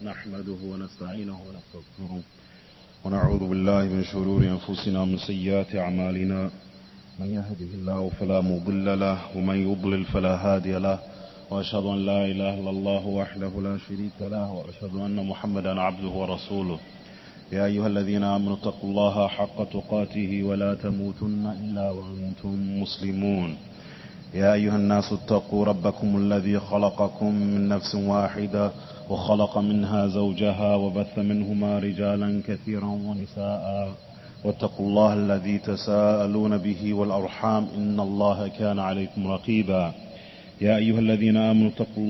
نحمده ونستعينه ونستغفره ونعوذ بالله من شرور أنفسنا ومن سيئات أعمالنا. من يهده الله فلا مضل له ومن يضلل فلا هادي له، وأشهد أن لا إله إلا الله وحده لا شريك له، وأشهد أن محمدا عبده ورسوله. يا أيها الذين آمنوا اتقوا الله حق تقاته ولا تموتن إلا وأنتم مسلمون. يا أيها الناس اتقوا ربكم الذي خلقكم من نفس واحدة وخلق منها زوجها وبث منهما رجالا كثيرا ونساء، واتقوا الله الذي تساءلون به والأرحام إن الله كان عليكم رقيبا. يا أيها الذين آمنوا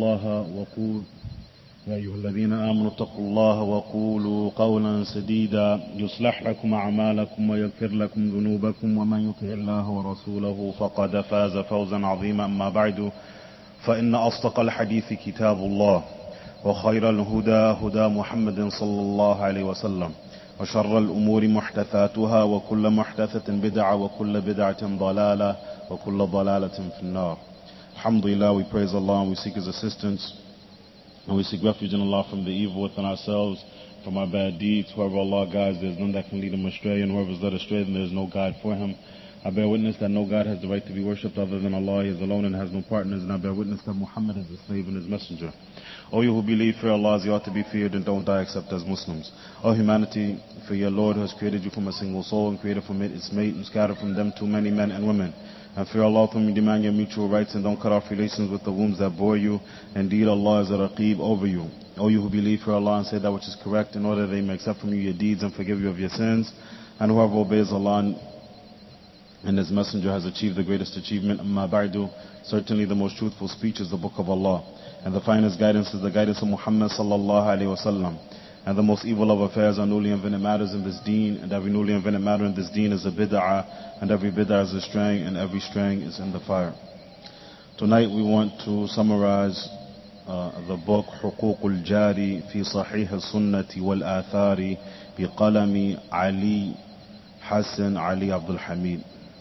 اتقوا الله وقولوا قولا سديدا يصلح لكم أعمالكم ويغفر لكم ذنوبكم، ومن يطع الله ورسوله فقد فاز فوزا عظيما. أما بعد، فإن أصدق الحديث كتاب الله، وخير الهدى هدى محمد صلى الله عليه وسلم، وشر الأمور محدثاتها، وكل محدثة بدعة، وكل بدعة ضلالة، وكل ضلالة في النار. Alhamdulillah, we praise Allah and we seek His assistance, and we seek refuge in Allah from the evil within ourselves, from our bad deeds. Whoever Allah guides, there is none that can lead him astray, and whoever is led astray, then there is no guide for him. I bear witness that no God has the right to be worshipped other than Allah. He is alone and has no partners, and I bear witness that Muhammad is His slave and His messenger. O you who believe, fear Allah as you ought to be feared, and don't die except as Muslims. O humanity, fear your Lord who has created you from a single soul and created from it its mate and scattered from them too many men and women. And fear Allah from you demand your mutual rights, and don't cut off relations with the wombs that bore you. Indeed, Allah is a Raqib over you. O you who believe, fear Allah and say that which is correct, in order that He may accept from you your deeds and forgive you of your sins. And whoever obeys Allah and His messenger has achieved the greatest achievement. Amma ba'du, certainly the most truthful speech is the book of Allah, and the finest guidance is the guidance of Muhammad sallallahu alaihi wasallam. And the most evil of affairs are newly invented matters in this deen, and every newly invented matter in this deen is a bid'ah, and every bid'ah is a straying, and every straying is in the fire. Tonight we want to summarize the book حقوق الجار في صحيح السنة والآثار بقلم علي Hassan Ali Abdul Hamid,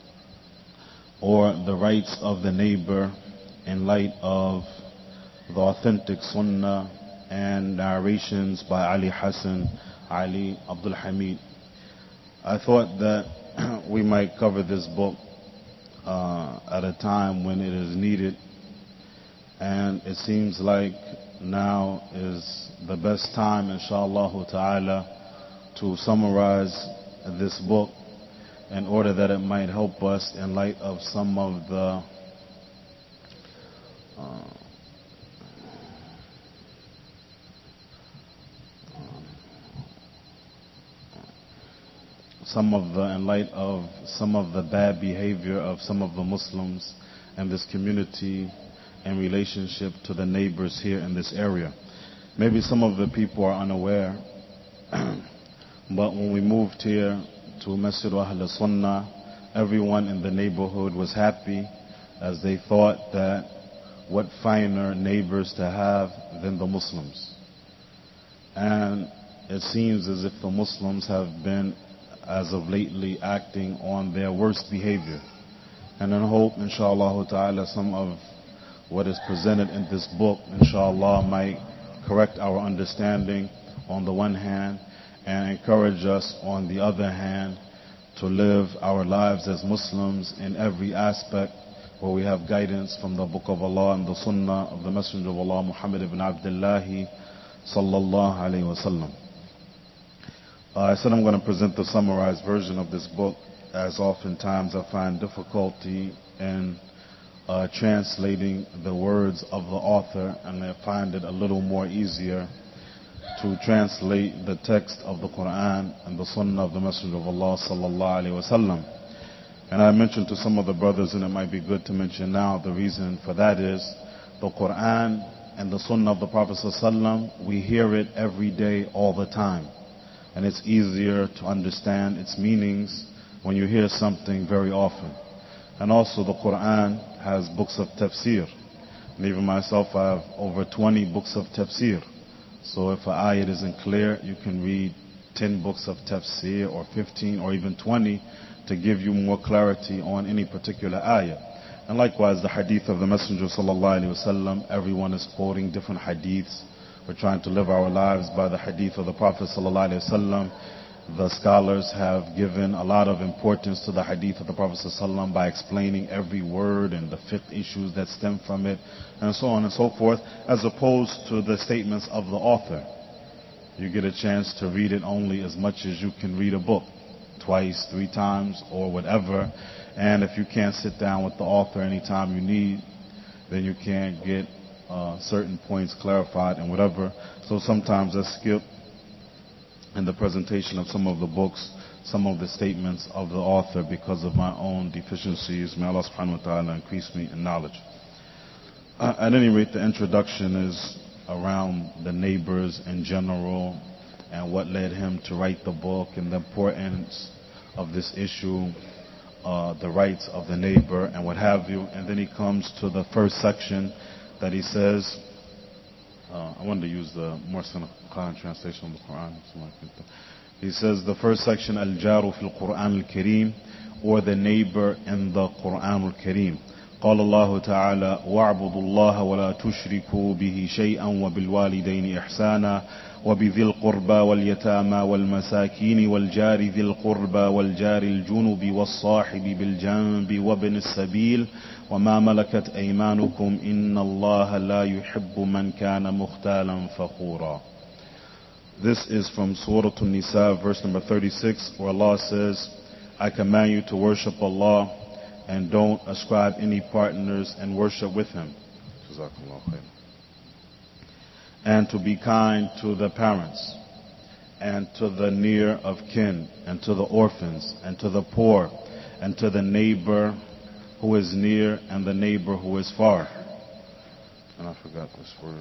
or the rights of the neighbor in light of the authentic sunnah and narrations by Ali Hassan Ali Abdul Hamid. I thought that we might cover this book at a time when it is needed, and it seems like now is the best time, inshallah ta'ala, to summarize this book in order that it might help us in light of some of the bad behavior of some of the Muslims in this community in relationship to the neighbors here in this area. Maybe some of the people are unaware, but when we moved here to Masjid Ahl Sunnah, everyone in the neighborhood was happy, as they thought that what finer neighbors to have than the Muslims. And it seems as if the Muslims have been, as of lately, acting on their worst behavior. And I hope, inshallah ta'ala, some of what is presented in this book, inshallah, might correct our understanding on the one hand, and encourage us on the other hand to live our lives as Muslims in every aspect where we have guidance from the book of Allah and the sunnah of the messenger of Allah Muhammad ibn Abdullah sallallahu alayhi wa sallam. I said I'm going to present the summarized version of this book, as oftentimes I find difficulty in translating the words of the author, and I find it a little more easier to translate the text of the Quran and the Sunnah of the Messenger of Allah sallallahu alaihi wasallam. And I mentioned to some of the brothers, and it might be good to mention now, the reason for that is the Quran and the Sunnah of the Prophet sallallahu alaihi wasallam, we hear it every day, all the time. And it's easier to understand its meanings when you hear something very often. And also the Quran has books of tafsir. And even myself, I have over 20 books of tafsir. So if an ayat isn't clear, you can read 10 books of tafsir, or 15, or even 20 to give you more clarity on any particular ayah. And likewise the hadith of the Messenger sallallahu alaihi wasallam, everyone is quoting different hadiths We're trying to live our lives by the hadith of the Prophet ﷺ. The scholars have given a lot of importance to the hadith of the Prophet ﷺ by explaining every word and the fiqh issues that stem from it, and so on and so forth, as opposed to the statements of the author. You get a chance to read it only as much as you can read a book, twice, 3 times, or whatever. And if you can't sit down with the author anytime you need, then you can't get certain points clarified and whatever. So sometimes I skip in the presentation of some of the books, some of the statements of the author because of my own deficiencies. May Allah subhanahu wa ta'ala increase me in knowledge. At any rate, the introduction is around the neighbors in general and what led him to write the book and the importance of this issue, the rights of the neighbor and what have you. And then he comes to the first section that he says, I wanted to use the more Quran translation of the Quran. He says the first section, Al-Jaru fil Quran al-Kareem, or the neighbor in the Quran al-Kareem. قال الله تعالى واعبدوا الله ولا تشركوا به شيئا وبالوالدين إحسانا وبذي القربى واليتامى والمساكين والجار ذي القربى والجار الجنب والصاحب بالجنب وابن السبيل وما ملكت أيمانكم إن الله لا يحب من كان مختالا فخورا. This is from Surah An-Nisa, verse number 36, where Allah says, I command you to worship Allah and don't ascribe any partners and worship with Him. And to be kind to the parents, and to the near of kin, and to the orphans, and to the poor, and to the neighbor who is near, and the neighbor who is far. And I forgot this word.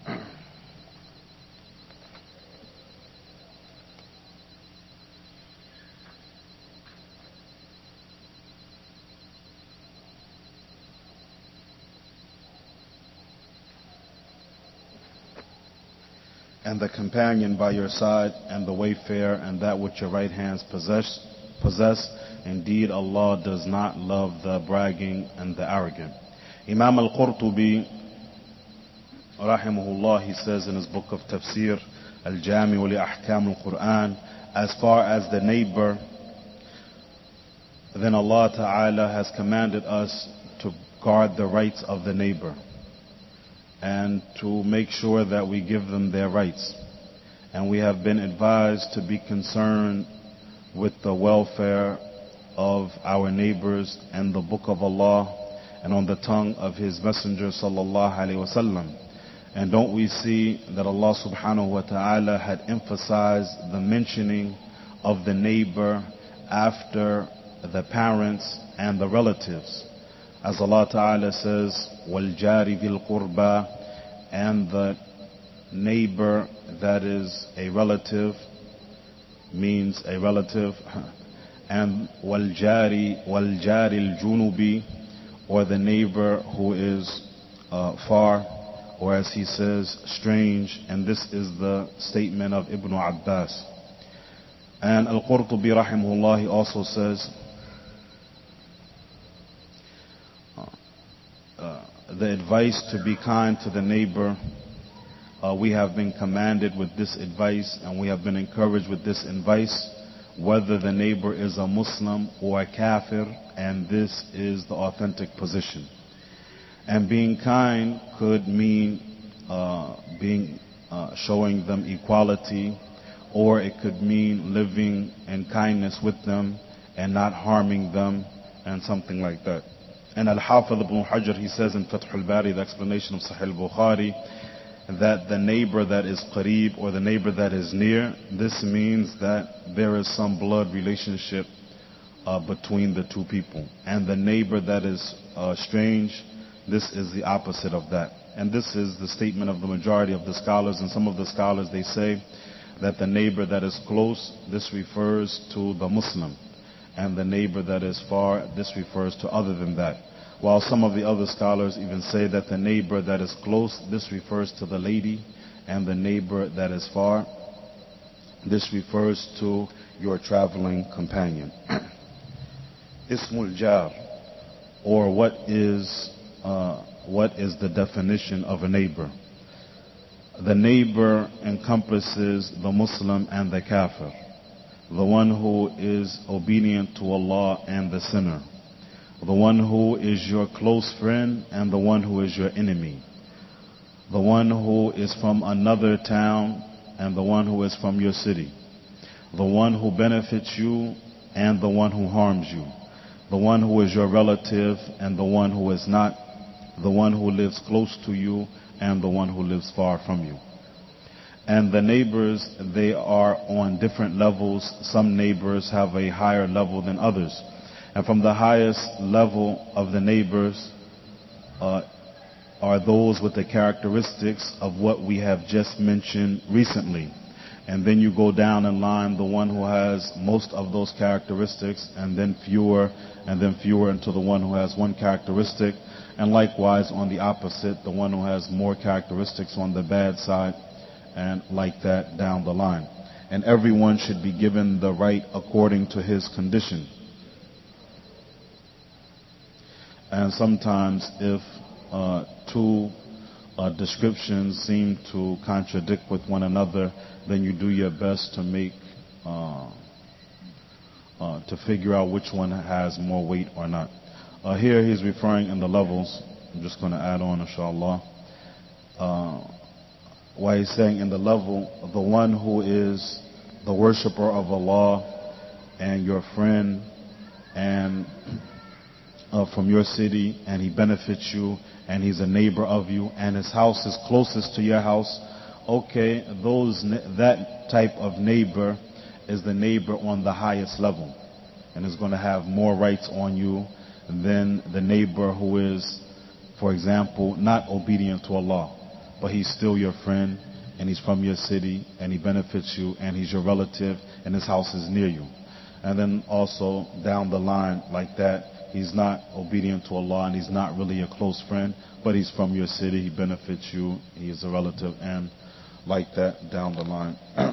And the companion by your side, and the wayfarer, and that which your right hands possess. Indeed, Allah does not love the bragging and the arrogant. Imam al-Qurtubi, rahimahullah, he says in his book of Tafsir, Al-Jami' li Ahkam al-Quran, as far as the neighbor, then Allah Ta'ala has commanded us to guard the rights of the neighbor and to make sure that we give them their rights. And we have been advised to be concerned with the welfare of our neighbors and the book of Allah and on the tongue of His Messenger sallallahu alaihi wasallam. And don't we see that Allah subhanahu wa ta'ala had emphasized the mentioning of the neighbor after the parents and the relatives? As Allah Ta'ala says, وَالْجَارِ ذِي الْقُرْبَى, and the neighbor that is a relative, means a relative, and وَالْجَارِ الْجُنُبِ, or the neighbor who is far, or as he says, strange. And this is the statement of Ibn Abbas. And Al-Qurtubi rahimahullah, he also says, the advice to be kind to the neighbor, we have been commanded with this advice and we have been encouraged with this advice, whether the neighbor is a Muslim or a kafir, and this is the authentic position. And being kind could mean showing them equality, or it could mean living in kindness with them and not harming them, and something like that. And Al-Hafidh ibn Hajar, he says in Fath al-Bari, the explanation of Sahih al-Bukhari, that the neighbor that is qareeb, or the neighbor that is near, this means that there is some blood relationship between the two people. And the neighbor that is strange, this is the opposite of that. And this is the statement of the majority of the scholars. And some of the scholars, they say that the neighbor that is close, this refers to the Muslim. And the neighbor that is far, this refers to other than that. While some of the other scholars even say that the neighbor that is close, this refers to the lady, and the neighbor that is far, this refers to your traveling companion. Ismul Jar, or what is the definition of a neighbor? The neighbor encompasses the Muslim and the kafir, the one who is obedient to Allah and the sinner, the one who is your close friend and the one who is your enemy, the one who is from another town and the one who is from your city, the one who benefits you and the one who harms you, the one who is your relative and the one who is not, the one who lives close to you and the one who lives far from you. And the neighbors, they are on different levels. Some neighbors have a higher level than others. And from the highest level of the neighbors are those with the characteristics of what we have just mentioned recently. And then you go down in line, the one who has most of those characteristics, and then fewer until the one who has one characteristic. And likewise on the opposite, the one who has more characteristics on the bad side, and like that down the line. And everyone should be given the right according to his condition. And sometimes if two descriptions seem to contradict with one another, then you do your best to make to figure out which one has more weight or not. Here he's referring in the levels. I'm just going to add on, inshallah. Why he's saying in the level, the one who is the worshipper of Allah and your friend and from your city, and he benefits you, and he's a neighbor of you, and his house is closest to your house. Okay, that type of neighbor is the neighbor on the highest level, and is going to have more rights on you than the neighbor who is, for example, not obedient to Allah, but he's still your friend, and he's from your city, and he benefits you, and he's your relative, and his house is near you. And then also down the line like that, he's not obedient to Allah, and he's not really a close friend, but he's from your city, he benefits you, he is a relative, and like that down the line.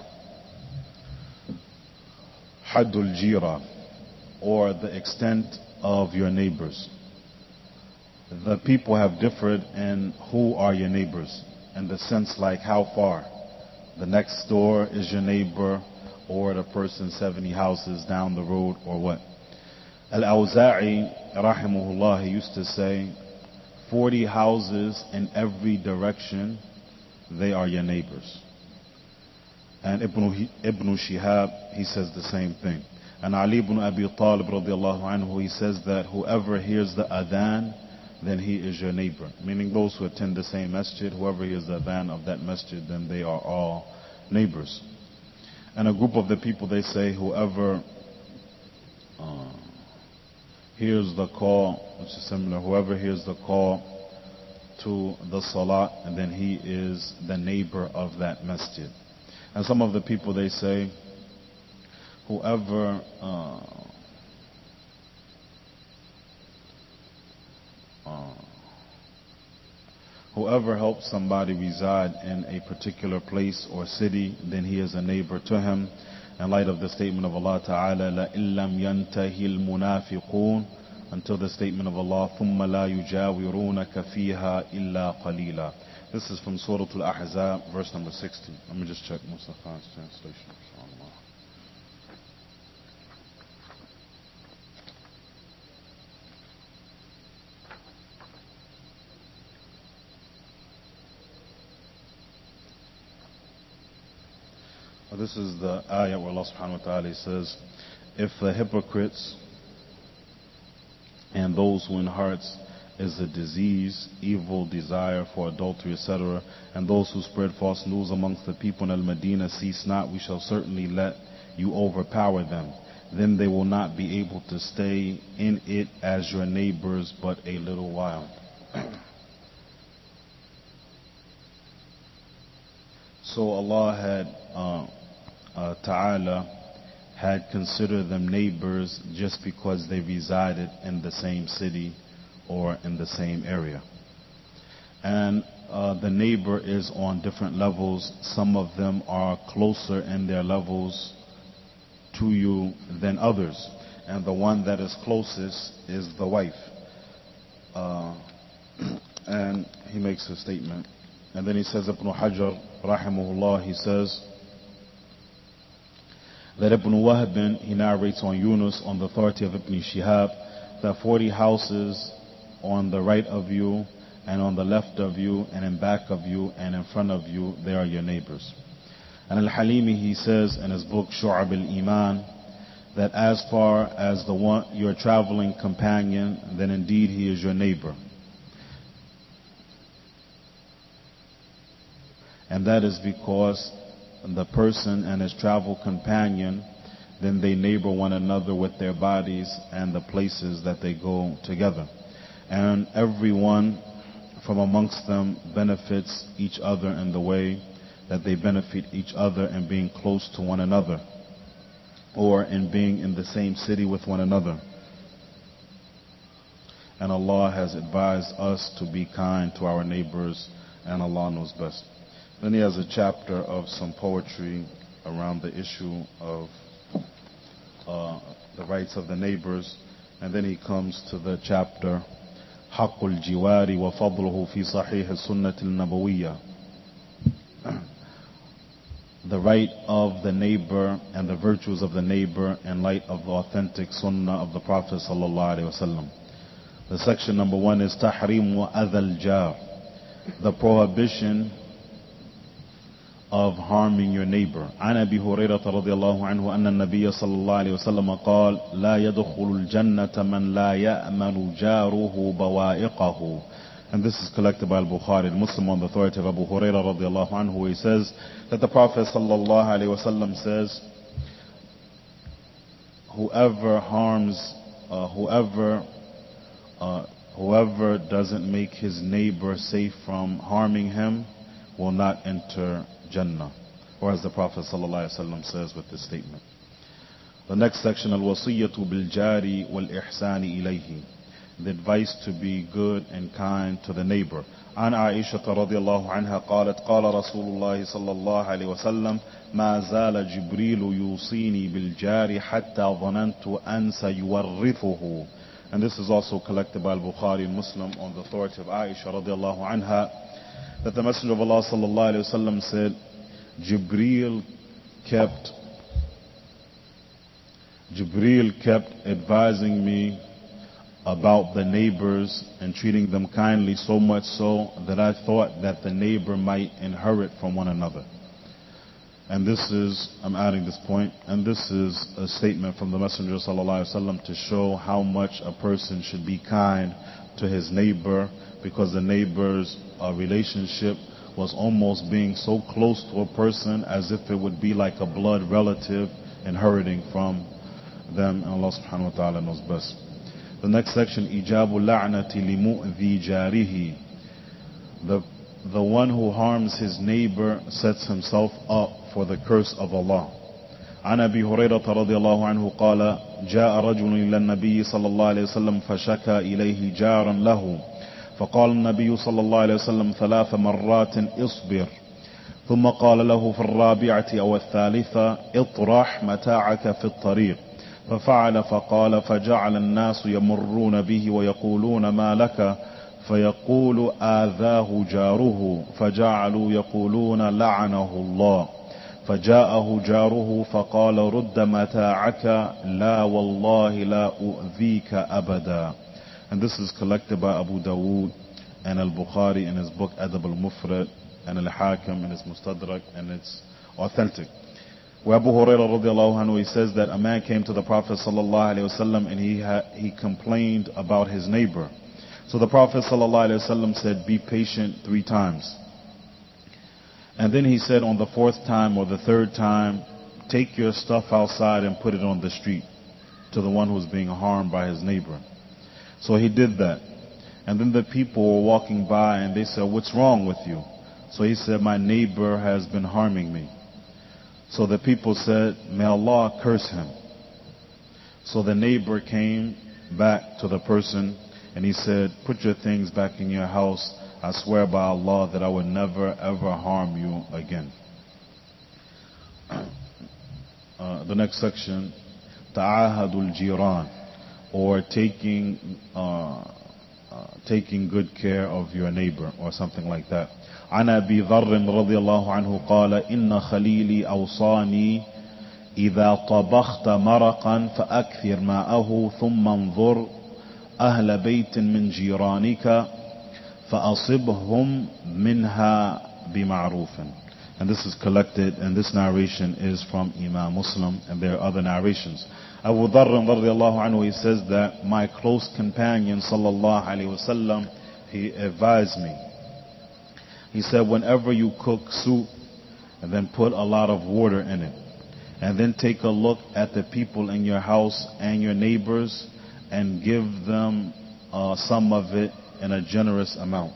Haddul Jira, or the extent of your neighbors. The people have differed in who are your neighbors, in the sense like how far. The next door is your neighbor, or the person 70 houses down the road, or what. Al-Awza'i, rahimahullah, he used to say, 40 houses in every direction, they are your neighbors. And Ibn Shihab, he says the same thing. And Ali ibn Abi Talib radiallahu anhu, he says that whoever hears the adhan, then he is your neighbor. Meaning those who attend the same masjid, whoever hears the adhan of that masjid, then they are all neighbors. And a group of the people, they say, whoever hears the call, which is similar, whoever hears the call to the salat, and then he is the neighbor of that masjid. And some of the people, they say, whoever helps somebody reside in a particular place or city, then he is a neighbor to him. In light of the statement of Allah Ta'ala, لَإِن لَمْ يَنْتَهِ الْمُنَافِقُونَ, until the statement of Allah, ثُمَّ لَا يُجَاوِرُونَكَ فِيهَا إِلَّا قَلِيلًا. This is from Surah Al-Ahzab, verse number 60. Let me just check Mustafa''s translation, inshallah. This is the ayah where Allah subhanahu wa ta'ala says, if the hypocrites and those who in hearts is a disease, evil desire for adultery, etc., and those who spread false news amongst the people in Al-Madinah cease not, we shall certainly let you overpower them. Then they will not be able to stay in it as your neighbors but a little while. So Allah had Ta'ala had considered them neighbors just because they resided in the same city or in the same area. And the neighbor is on different levels. Some of them are closer in their levels to you than others. And the one that is closest is the wife. And he makes a statement. And then he says, Ibn Hajar rahimahullah, he says that Ibn Wahb, he narrates on Yunus on the authority of Ibn Shihab, that 40 houses on the right of you and on the left of you and in back of you and in front of you, they are your neighbors. And Al-Halimi, he says in his book Shu'ab al-Iman, that as far as the one your traveling companion, then indeed he is your neighbor. And that is because the person and his travel companion, then they neighbor one another with their bodies and the places that they go together. And everyone from amongst them benefits each other in the way that they benefit each other in being close to one another, or in being in the same city with one another. And Allah has advised us to be kind to our neighbors, and Allah knows best. Then he has a chapter of some poetry around the issue of the rights of the neighbors, and then he comes to the chapter حق الجوار وفضله في صحيح السنة النبوية, the right of the neighbor and the virtues of the neighbor in light of the authentic sunnah of the Prophet sallallahu alaihi wasallam. The section number 1 is تحريم أذى الجار, the prohibition of harming your neighbor. عن أبي هريرة رضي الله عنه أن النبي صلى الله عليه وسلم قال لا يدخل الجنة من لا يأمن جاره بوائقه. And this is collected by Al-Bukhari, Muslim, on the authority of Abu Hurairah radiallahu anhu. He says that the Prophet sallallahu alaihi wasallam says, whoever harms, whoever doesn't make his neighbor safe from harming him will not enter Jannah. Or as the Prophet sallallahu alaihi wasallam says with this statement. The next section, Al-Wasiyyatu bil-Jari wal-Ihsani ilayhi, the advice to be good and kind to the neighbor. عن عائشة رضي الله عنها قالت قال رسول الله صلى الله عليه وسلم ما زال جبريل يوصيني بالجار حتى ظننت أن سيورثه. And this is also collected by Al-Bukhari and Muslim on the authority of Aisha رضي الله عنها, that the Messenger of Allah صلى الله عليه وسلم said, Jibreel kept advising me about the neighbors and treating them kindly, so much so that I thought that the neighbor might inherit from one another. And this is, I'm adding this point, and this is a statement from the Messenger sallallahu alaihi wasallam to show how much a person should be kind to his neighbor, because the neighbor's relationship was almost being so close to a person as if it would be like a blood relative inheriting from them, and Allah subhanahu wa ta'ala knows best. The next section, Ijabu la'nati limu'dhi jarihi, the one who harms his neighbor sets himself up for the curse of Allah. عن أبي هريرة رضي الله عنه قال جاء رجل إلى النبي صلى الله عليه وسلم فشكى إليه جارا له فقال النبي صلى الله عليه وسلم 3 مرات اصبر ثم قال له في الرابعة أو الثالثة اطرح متاعك في الطريق ففعل فقال فجعل الناس يمرون به ويقولون ما لك فيقول آذاه جاره فجعلوا يقولون لعنه الله فجاءه جاره فقال رد متاعك لا والله لا أؤذيك أبدا. And this is collected by Abu Dawood and Al-Bukhari in his book Adab al-Mufrad, and Al-Hakim in his Mustadrak, and it's authentic. Where Abu Hurairah radiallahu anhu, he says that a man came to the Prophet sallallahu alaihi wasallam and he complained about his neighbor. So the Prophet sallallahu alaihi wasallam said, be patient 3 times. And then he said on the 4th time or the 3rd time, take your stuff outside and put it on the street to the one who's being harmed by his neighbor. So he did that. And then the people were walking by and they said, what's wrong with you? So he said, my neighbor has been harming me. So the people said, may Allah curse him. So the neighbor came back to the person and he said, put your things back in your house. I swear by Allah that I would never ever harm you again. The next section, Ta'ahadul Jiran, or taking taking good care of your neighbor or something like that. عن أبي ذر رضي الله عنه قال إن خليلي أوصاني إذا طبخت مرقا فأكثر ماءه ثم انظر أهل بيت من جيرانك فأصبهم منها بمعروف. And this is collected, and this narration is from Imam Muslim, and there are other narrations. Abu Dharr radiallahu anhu, he says that my close companion sallallahu alayhi wasallam, he advised me. He said, whenever you cook soup, and then put a lot of water in it, and then take a look at the people in your house and your neighbors, and give them some of it in a generous amount.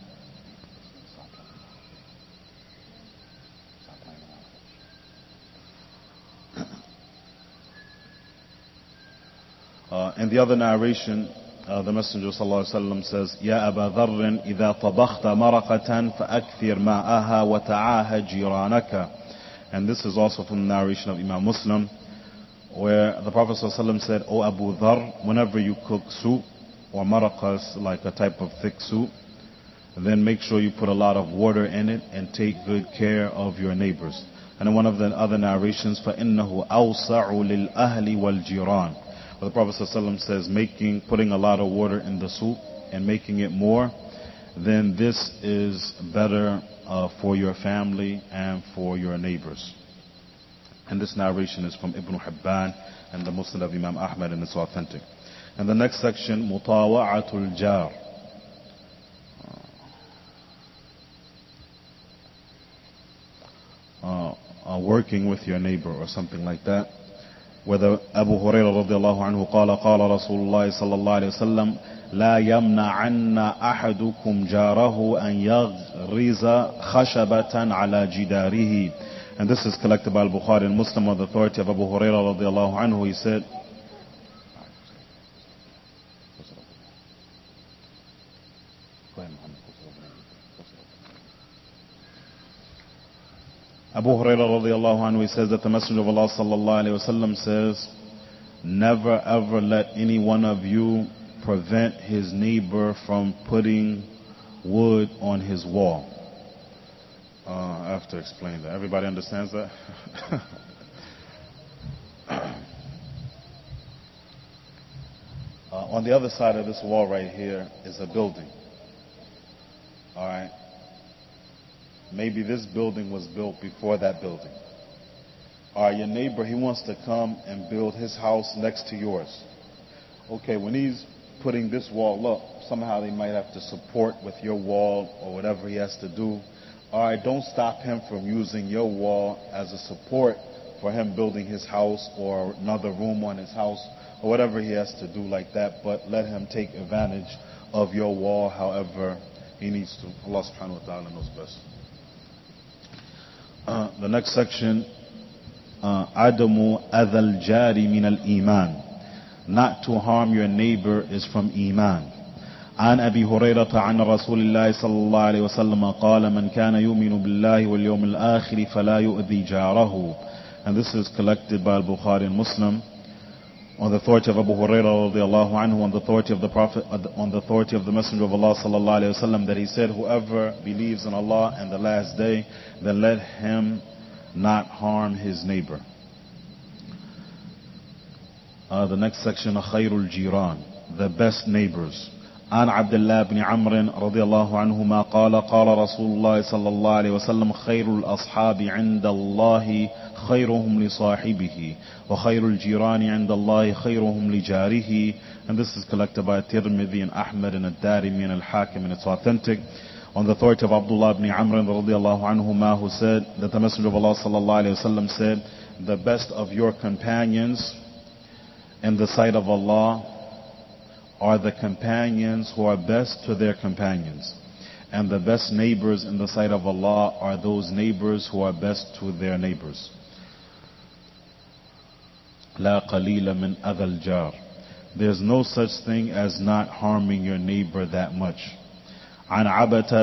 In the other narration, the Messenger ﷺ says, يا أبا ذر إذا طبخت مرقة فأكثر ماءها وتعاهد جيرانك. And this is also from the narration of Imam Muslim, where the Prophet ﷺ said, O Abu Dharr, whenever you cook soup, or maraqas, like a type of thick soup, then make sure you put a lot of water in it and take good care of your neighbors. And in one of the other narrations, فَإِنَّهُ أَوْسَعُ لِلْأَهْلِ وَالْجِيرَانِ. Where the Prophet ﷺ says, putting a lot of water in the soup and making it more, then this is better for your family and for your neighbors. And this narration is from Ibn Hibban and the Musnad of Imam Ahmad, and it's authentic. And the next section, Mutawa'atul Jar. Working with your neighbor or something like that. Whether Abu Hurairah radiallahu anhu قال قال رسول الله صلى الله عليه وسلم لا يمنعن أحدكم جاره أن يغرز خشبة على جداره. And this is collected by Al-Bukhari and Muslim on the authority of Abu Hurairah radiallahu anhu. He said, Abu Hurairah radiallahu anhu, he says that the Messenger of Allah sallallahu alayhi wasallam says, never ever let any one of you prevent his neighbor from putting wood on his wall. I have to explain that. Everybody understands that? On the other side of this wall right here is a building. Alright? Maybe this building was built before that building. Alright, your neighbor, he wants to come and build his house next to yours. Okay, when he's putting this wall up, somehow they might have to support with your wall or whatever he has to do. Alright, don't stop him from using your wall as a support for him building his house or another room on his house or whatever he has to do like that, but let him take advantage of your wall however he needs to. Allah subhanahu wa ta'ala knows best. The next section, عدم أذى الجار من الإيمان. Not to harm your neighbor is from Iman. عن أبي هريرة عن رسول الله صلى الله عليه وسلم قال من كان يؤمن بالله واليوم الآخر فلا يؤذي جاره. And this is collected by Al-Bukhari and Muslim on the authority of Abu Hurairah radiallahu anhu, on the authority of the Prophet, on the authority of the Messenger of Allah sallallahu alayhi wasallam, that he said, whoever believes in Allah and the last day, then let him not harm his neighbor. The next section, Khairul Jiran, the best neighbors. عن عبد الله بن عمرو رضي الله عنهما قال قال رسول الله صلى الله عليه وسلم خير الأصحاب عند الله خيرهم لصاحبه وخير الجيران عند الله خيرهم لجاره. And this is collected by Tirmidhi and Ahmad and Ad-Darimi and Al-Hakim, and it's authentic. On the authority of Abdullah ibn Amr radiallahu anhuma, who said that the Messenger of Allah sallallahu alayhi wasallam said, the best of your companions in the sight of Allah are the companions who are best to their companions, and the best neighbors in the sight of Allah are those neighbors who are best to their neighbors. لا قليل من أذى الجار. There's no such thing as not harming your neighbor that much. عن عبدة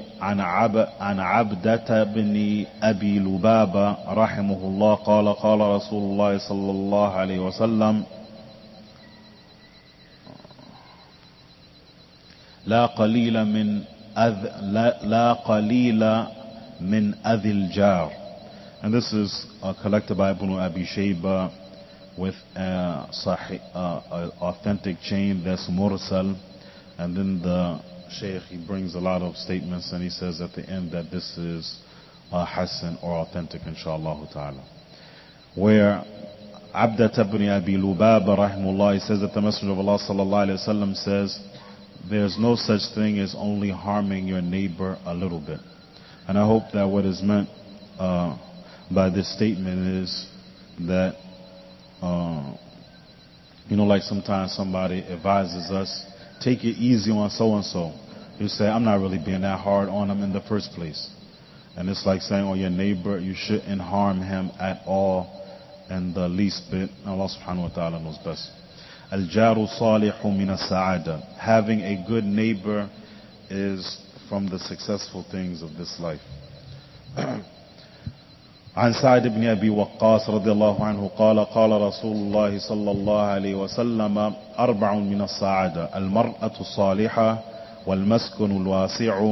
بن أبي لبابة رحمه الله قال قال رسول الله صلى الله عليه وسلم لا قليل من لا قليل من أذي الجار. And this is collected by Ibn Abi Shayba with authentic chain that's mursal. And then the Shaykh, he brings a lot of statements and he says at the end that this is Hassan or authentic, inshallah ta'ala. Where Abdat ibn Abi Lubaba rahimullah, he says that the Messenger of Allah sallallahu alayhi wa sallam says, there's no such thing as only harming your neighbor a little bit. And I hope that what is meant by this statement is that, like sometimes somebody advises us, take it easy on so-and-so. You say, I'm not really being that hard on him in the first place. And it's like saying, your neighbor, you shouldn't harm him at all in the least bit. Allah subhanahu wa ta'ala knows best. Al-jaru salihu min as-sa'ada. Having a good neighbor is from the successful things of this life. عن سعد بن أبي وقاص رضي الله عنه قال قال رسول الله صلى الله عليه وسلم 4 من السعادة المرأة الصالحة والمسكن الواسع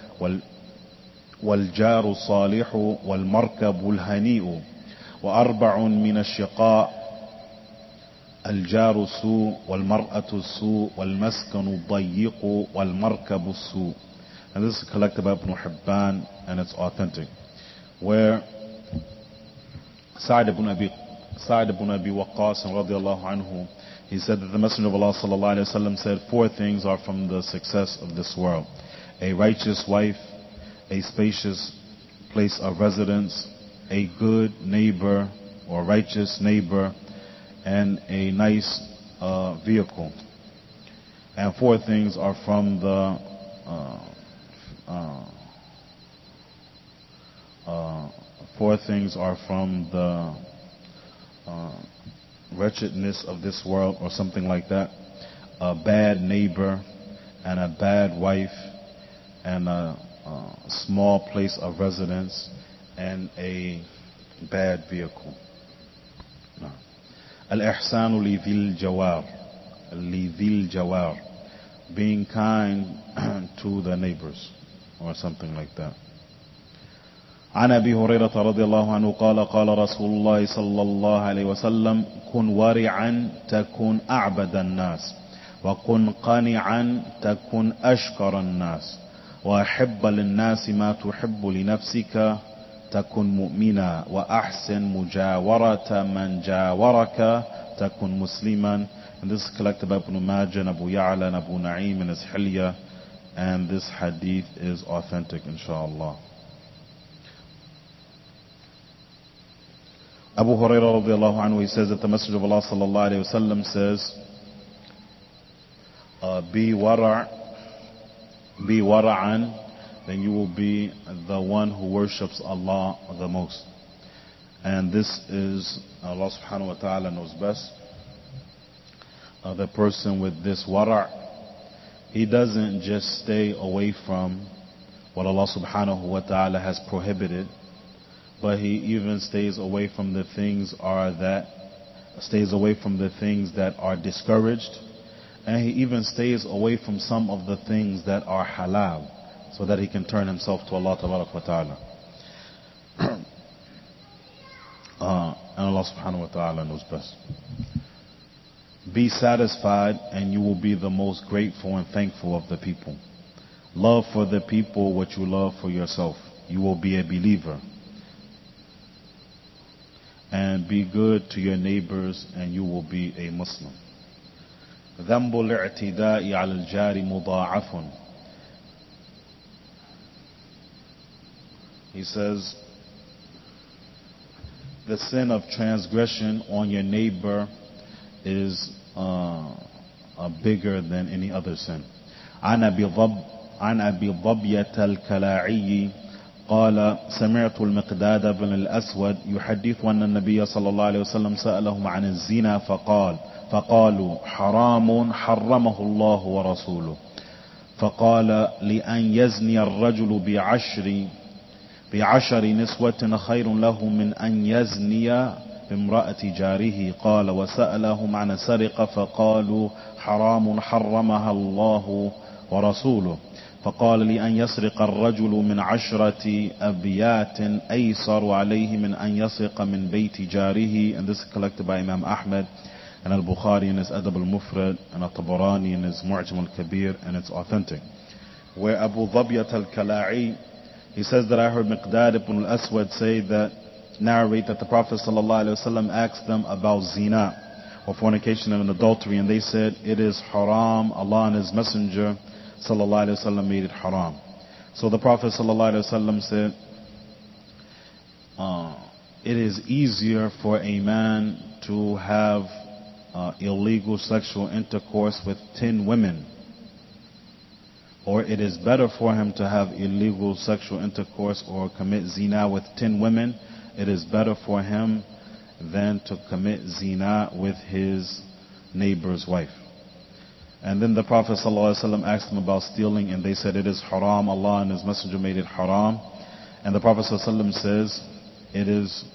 والجار الصالح والمركب الهنيء 4 من الشقاء الجار السوء والمرأة السوء والمسكن الضيق والمركب السوء. And this is collected by Ibn Hibban and it's authentic. Where Sa'd ibn Abi Waqqas radiyallahu anhu, he said that the Messenger of Allah sallallahu alayhi wa sallam said 4 things are from the success of this world: a righteous wife, a spacious place of residence, a good neighbor or righteous neighbor, and a nice vehicle. And 4 things are from the wretchedness of this world, or something like that: a bad neighbor, and a bad wife, and a small place of residence, and a bad vehicle. Al-ihsanu li dhil jawar, being kind to the neighbors, or something like that. عن أبي هريرة رضي الله عنه قال قال رسول الله صلى الله عليه وسلم كن ورعا تكن أعبد الناس وكن قانعا تكن أشكر الناس وأحب للناس ما تحب لنفسك تكن مؤمنا وأحسن مجاورة من جاورك تكن مسلما. And this is collected by Ibn Majah and Abu Ya'la and Abu Na'im in his Hilya, and this hadith is authentic, inshallah. Abu Hurairah radiallahu anhu, he says that the Messenger of Allah sallallahu alayhi wa sallam says, be wara'an, then you will be the one who worships Allah the most. And this is, Allah subhanahu wa ta'ala knows best. The person with this wara', he doesn't just stay away from what Allah subhanahu wa ta'ala has prohibited, but he even stays away from the things that are discouraged, and he even stays away from some of the things that are halal, so that he can turn himself to Allah tabarak wa ta'ala. And Allah subhanahu wa ta'ala knows best. Be satisfied and you will be the most grateful and thankful of the people. Love for the people what you love for yourself. You will be a believer. And be good to your neighbors and you will be a Muslim. ذنب الاعتداء على الجار مضاعف. He says, the sin of transgression on your neighbor is bigger than any other sin. عن أبي ضبية الكلاعي قال سمعت المقداد بن الأسود يحدث أن النبي صلى الله عليه وسلم سألهم عن الزنا فقالوا حرام حرمه الله ورسوله فقال لأن يزني الرجل بعشر نسوة خير له من أن يزني بامرأة جاره. قال وسألهم عن السرقة فقالوا حرام حرمها الله ورسوله فقال لي أن يسرق الرجل من 10 أبيات أيسر عليه من أن يسرق من بيت جاره. And this is collected by Imam Ahmed and Al-Bukhari in his Adab al-Mufrad and Al-Tabarani in his Mu'jam al-Kabir, and it's authentic. Where Abu Dhabiyat al-Kala'i, he says that I heard Miqdad ibn al-Aswad narrate that the Prophet ﷺ asked them about zina or fornication and adultery, and they said it is haram. Allah and His Messenger ﷺ made it haram. So the Prophet ﷺ said, it is easier for a man to have illegal sexual intercourse with 10 women, or it is better for him to have illegal sexual intercourse or commit zina with 10 women. It is better for him than to commit zina with his neighbor's wife. And then the Prophet ﷺ asked them about stealing, and they said it is haram. Allah and His Messenger made it haram. And the Prophet ﷺ says it is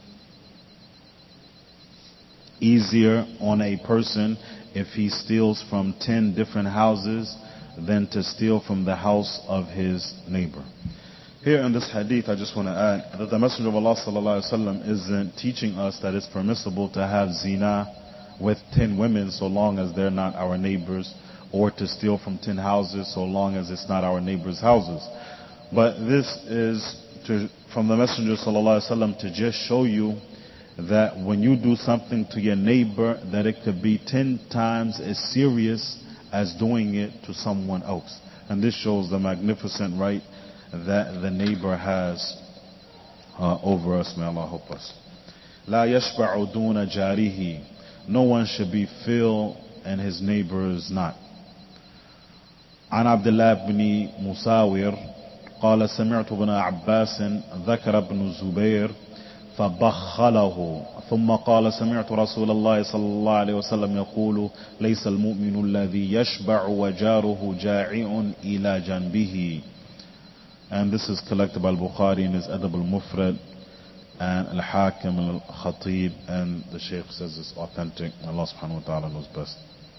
easier on a person if he steals from 10 different houses than to steal from the house of his neighbor. Here in this hadith, I just want to add that the Messenger of Allah ﷺ isn't teaching us that it's permissible to have zina with 10 women so long as they're not our neighbors, or to steal from 10 houses so long as it's not our neighbors' houses. But this is from the Messenger ﷺ to just show you that when you do something to your neighbor, that it could be 10 times as serious as doing it to someone else. And this shows the magnificent right that the neighbor has over us. May Allah help us. لا يشبع دون جاره. No one should be filled and his neighbor is not. عن عبد الله بن مساور قال سمعت ابن عباس ذكر ابن الزبير فبخله ثم قال سمعت رسول الله صلى الله عليه وسلم يقول ليس المؤمن الذي يشبع وجاره جائع إلى جنبه. And this is collected by Al-Bukhari in his Adab al-Mufrad and Al-Hakim al-Khatib, and the Shaykh says it's authentic. Allah subhanahu wa ta'ala knows best.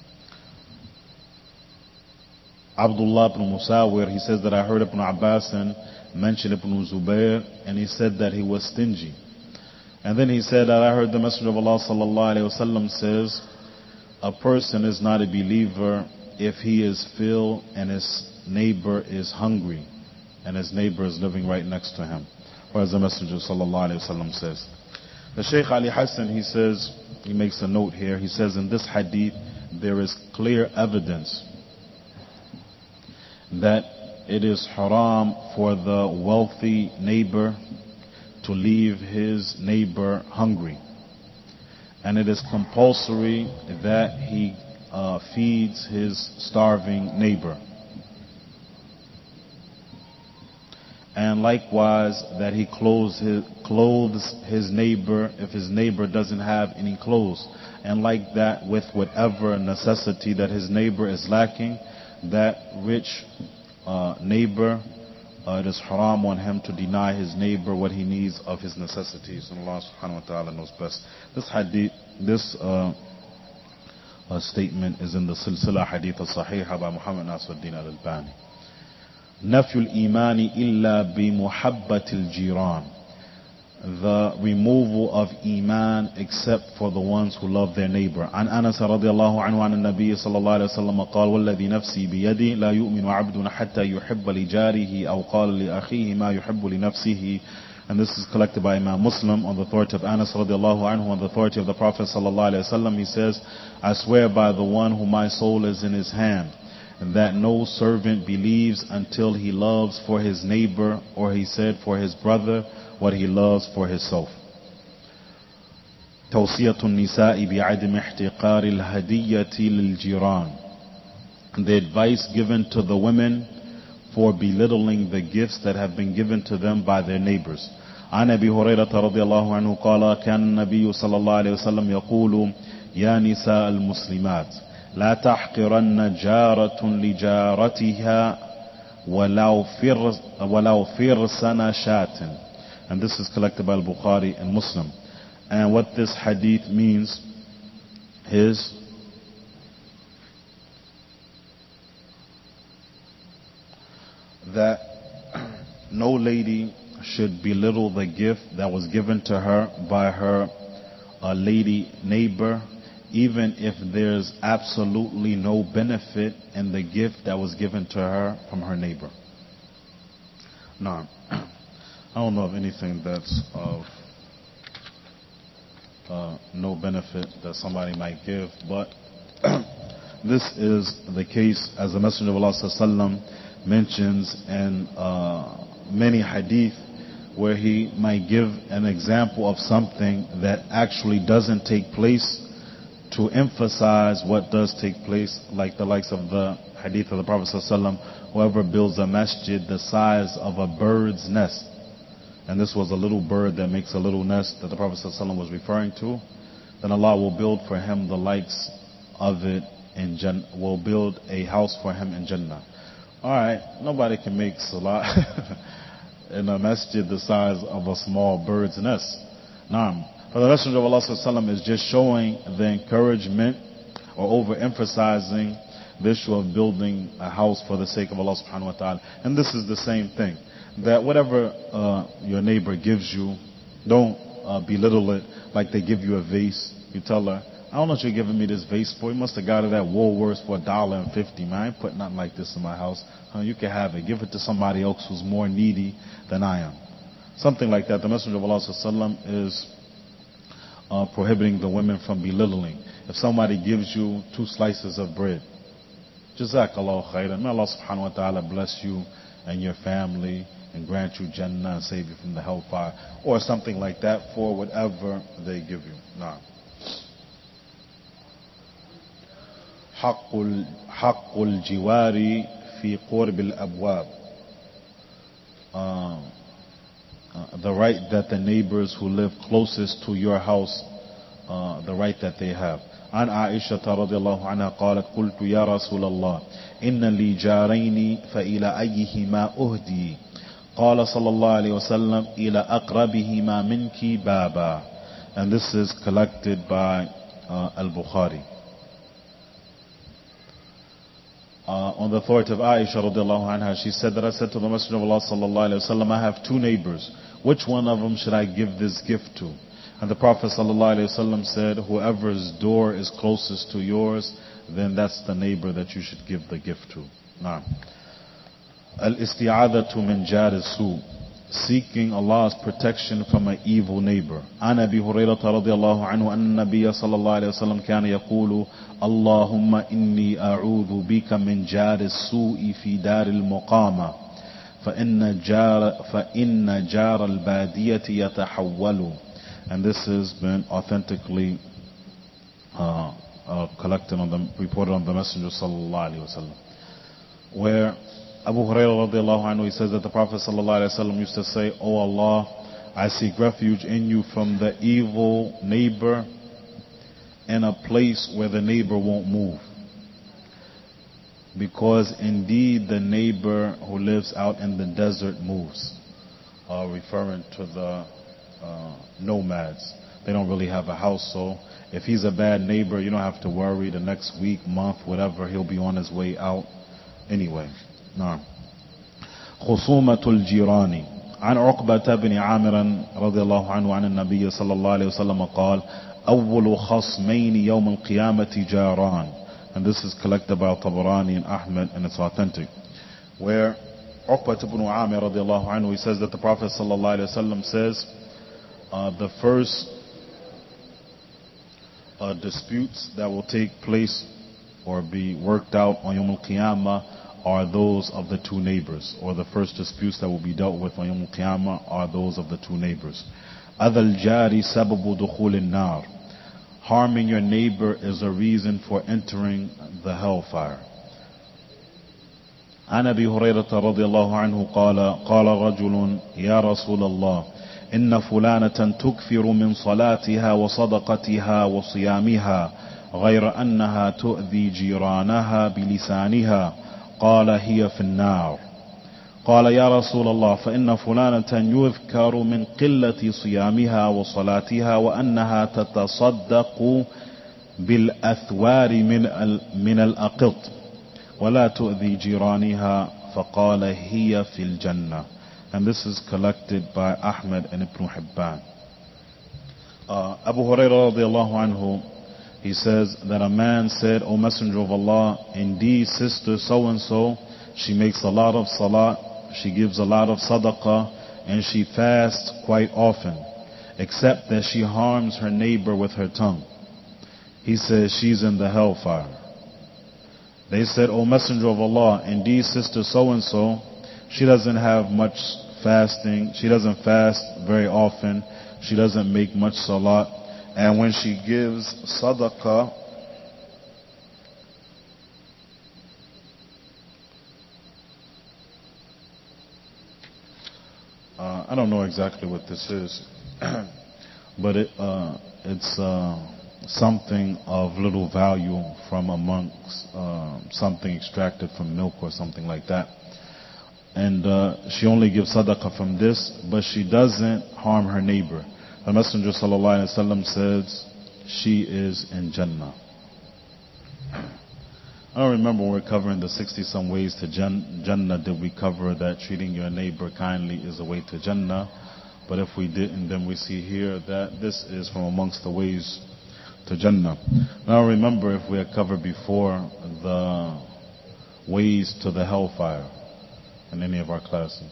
Abdullah ibn Musawir, he says that I heard Ibn Abbas mention Ibn Zubayr, and he said that he was stingy. And then he said that I heard the Messenger of Allah sallallahu alayhi wasallam says, a person is not a believer if he is filled and his neighbor is hungry and his neighbor is living right next to him. Or as the Messenger sallallahu alayhi wasallam says. The Shaykh Ali Hassan, he says, he makes a note here, he says in this hadith there is clear evidence that it is haram for the wealthy neighbor to leave his neighbor hungry. And it is compulsory that he feeds his starving neighbor. And likewise that he clothes his neighbor if his neighbor doesn't have any clothes. And like that with whatever necessity that his neighbor is lacking, that rich neighbor, it is haram on him to deny his neighbor what he needs of his necessities. And Allah subhanahu wa ta'ala knows best. This hadith, this statement is in the Silsila Hadith al-Sahiha by Muhammad Nasruddin al-Albani. نفي الإيمان إلا بمحبة الجيران. The removal of Iman except for the ones who love their neighbor. عن أنس رضي الله عنه عن النبي صلى الله عليه وسلم قال والذي نفسي بيدي لا يؤمن عبد حتى يحب لجاره أو قال لأخيه ما يحب لنفسه. And this is collected by Imam Muslim on the authority of Anas radiallahu anhu, on the authority of the Prophet sallallahu alaihi wasallam. He says, I swear by the one whom my soul is in his hand, that no servant believes until he loves for his neighbor, or he said for his brother, what he loves for himself. توصية النساء بعدم احتقار الهدية للجيران. The advice given to the women for belittling the gifts that have been given to them by their neighbors. عن أبي هريرة رضي الله عنه قال كان النبي صلى الله عليه وسلم يقول يا نساء المسلمات لا تحقرن جارة لجارتها ولو فرسن شاة. And this is collected by Al-Bukhari and Muslim. And what this hadith means is that no lady should belittle the gift that was given to her by her lady neighbor, even if there's absolutely no benefit in the gift that was given to her from her neighbor. Now, I don't know of anything that's of no benefit that somebody might give, but this is the case as the Messenger of Allah ﷺ mentions in many hadith, where he might give an example of something that actually doesn't take place to emphasize what does take place, like the likes of the hadith of the Prophet ﷺ, whoever builds a masjid the size of a bird's nest, and this was a little bird that makes a little nest that the Prophet ﷺ was referring to, then Allah will build for him the likes of it in Jannah, will build a house for him in Jannah. Alright, nobody can make salah in a masjid the size of a small bird's nest. Naam. But the Messenger of Allah ﷺ is just showing the encouragement or overemphasizing the issue of building a house for the sake of Allah subhanahu wa ta'ala. And this is the same thing. That whatever your neighbor gives you, don't belittle it like they give you a vase. You tell her, I don't know what you're giving me this vase for. You must have got it at Woolworths for $1.50, man. I ain't put nothing like this in my house. You can have it. Give it to somebody else who's more needy than I am. Something like that. The Messenger of Allah ﷺ is prohibiting the women from belittling. If somebody gives you 2 slices of bread, Jazakallahu khairan. May Allah subhanahu wa ta'ala bless you and your family and grant you Jannah and save you from the hellfire. Or something like that for whatever they give you. Nah. حق الجوار في قرب الأبواب. The right that the neighbors who live closest to your house, the right that they have. عن عائشة رضي الله عنها قالت قلت يا رسول الله إن لي جارين فإلى أيهما أهدي قال صلى الله عليه وسلم إلى أقربهما منك بابا. And this is collected by Al-Bukhari. On the authority of Aisha radiallahu anha, she said that I said to the Messenger of Allah sallallahu alayhi wa sallam, I have 2 neighbors. Which one of them should I give this gift to? And the Prophet sallallahu alayhi wa sallam said, whoever's door is closest to yours, then that's the neighbor that you should give the gift to. Now, al-isti'adatu min jar as-su, seeking Allah's protection from an evil neighbor. An Abi Hurairah radiyallahu anhu anna nabiyya sallallahu alayhi wa sallam kana yaqulu Allahumma inni a'udhu bika min jar as-su'i fi dar al-muqama فإن جار البادية يتحول. And this has been authentically collected reported on the Messenger sallallahu alaihi wasallam, where Abu Hurairah radiallahu anhu, he says that the Prophet sallallahu alaihi wasallam used to say, "O Allah, I seek refuge in you from the evil neighbor in a place where the neighbor won't move. Because indeed the neighbor who lives out in the desert moves," referring to the nomads. They don't really have a house, so if he's a bad neighbor, you don't have to worry. The next week, month, whatever, he'll be on his way out anyway. نعم. خصومة الجيران. عن عقبة بن عامر رضي الله عنه عن النبي صلى الله عليه وسلم قال أول خصمين يوم القيامة جاران. And this is collected by Tabarani and Ahmed, and it's authentic, where Uqbat ibn Amir radiallahu anhu, he says that the Prophet sallallahu alaihi wasallam says the first disputes that will take place or be worked out on Yawm al-Qiyamah are those of the 2 neighbors, or the first disputes that will be dealt with on Yawm al-Qiyamah are those of the 2 neighbors. أذى الجار سبب دخول النار. Harming your neighbor is a reason for entering the hellfire. عن أبي هريرة رضي الله عنه قال رجل يا رسول الله إن فلانة تكثر من صلاتها وصدقتها وصيامها غير أنها تؤذي جيرانها بلسانها قال هي في النار. قال يا رسول الله فإن فلانة يذكر من قلة صيامها وصلاتها وأنها تتصدق بالأثوار من الأقط ولا تؤذي جيرانها فقال هي في الجنة. And this is collected by Ahmad and Ibn Hibban. Abu Hurairah radiallahu anhu, he says that a man said, O Messenger of Allah, indeed sister so-and-so, she makes a lot of salat, she gives a lot of sadaqah, and she fasts quite often, except that she harms her neighbor with her tongue. He says she's in the hellfire. They said, O Messenger of Allah, indeed sister so-and-so, she doesn't have much fasting, she doesn't fast very often, she doesn't make much salat, and when she gives sadaqah, I don't know exactly what this is, but it's something of little value from amongst something extracted from milk or something like that. And she only gives sadaqah from this, but she doesn't harm her neighbor. The Messenger sallallahu alaihi wasallam says she is in Jannah. I don't remember when we're covering the 60 some ways to Jannah, did we cover that treating your neighbor kindly is a way to Jannah? But if we didn't, then we see here that this is from amongst the ways to Jannah. Now remember if we had covered before the ways to the hellfire in any of our classes.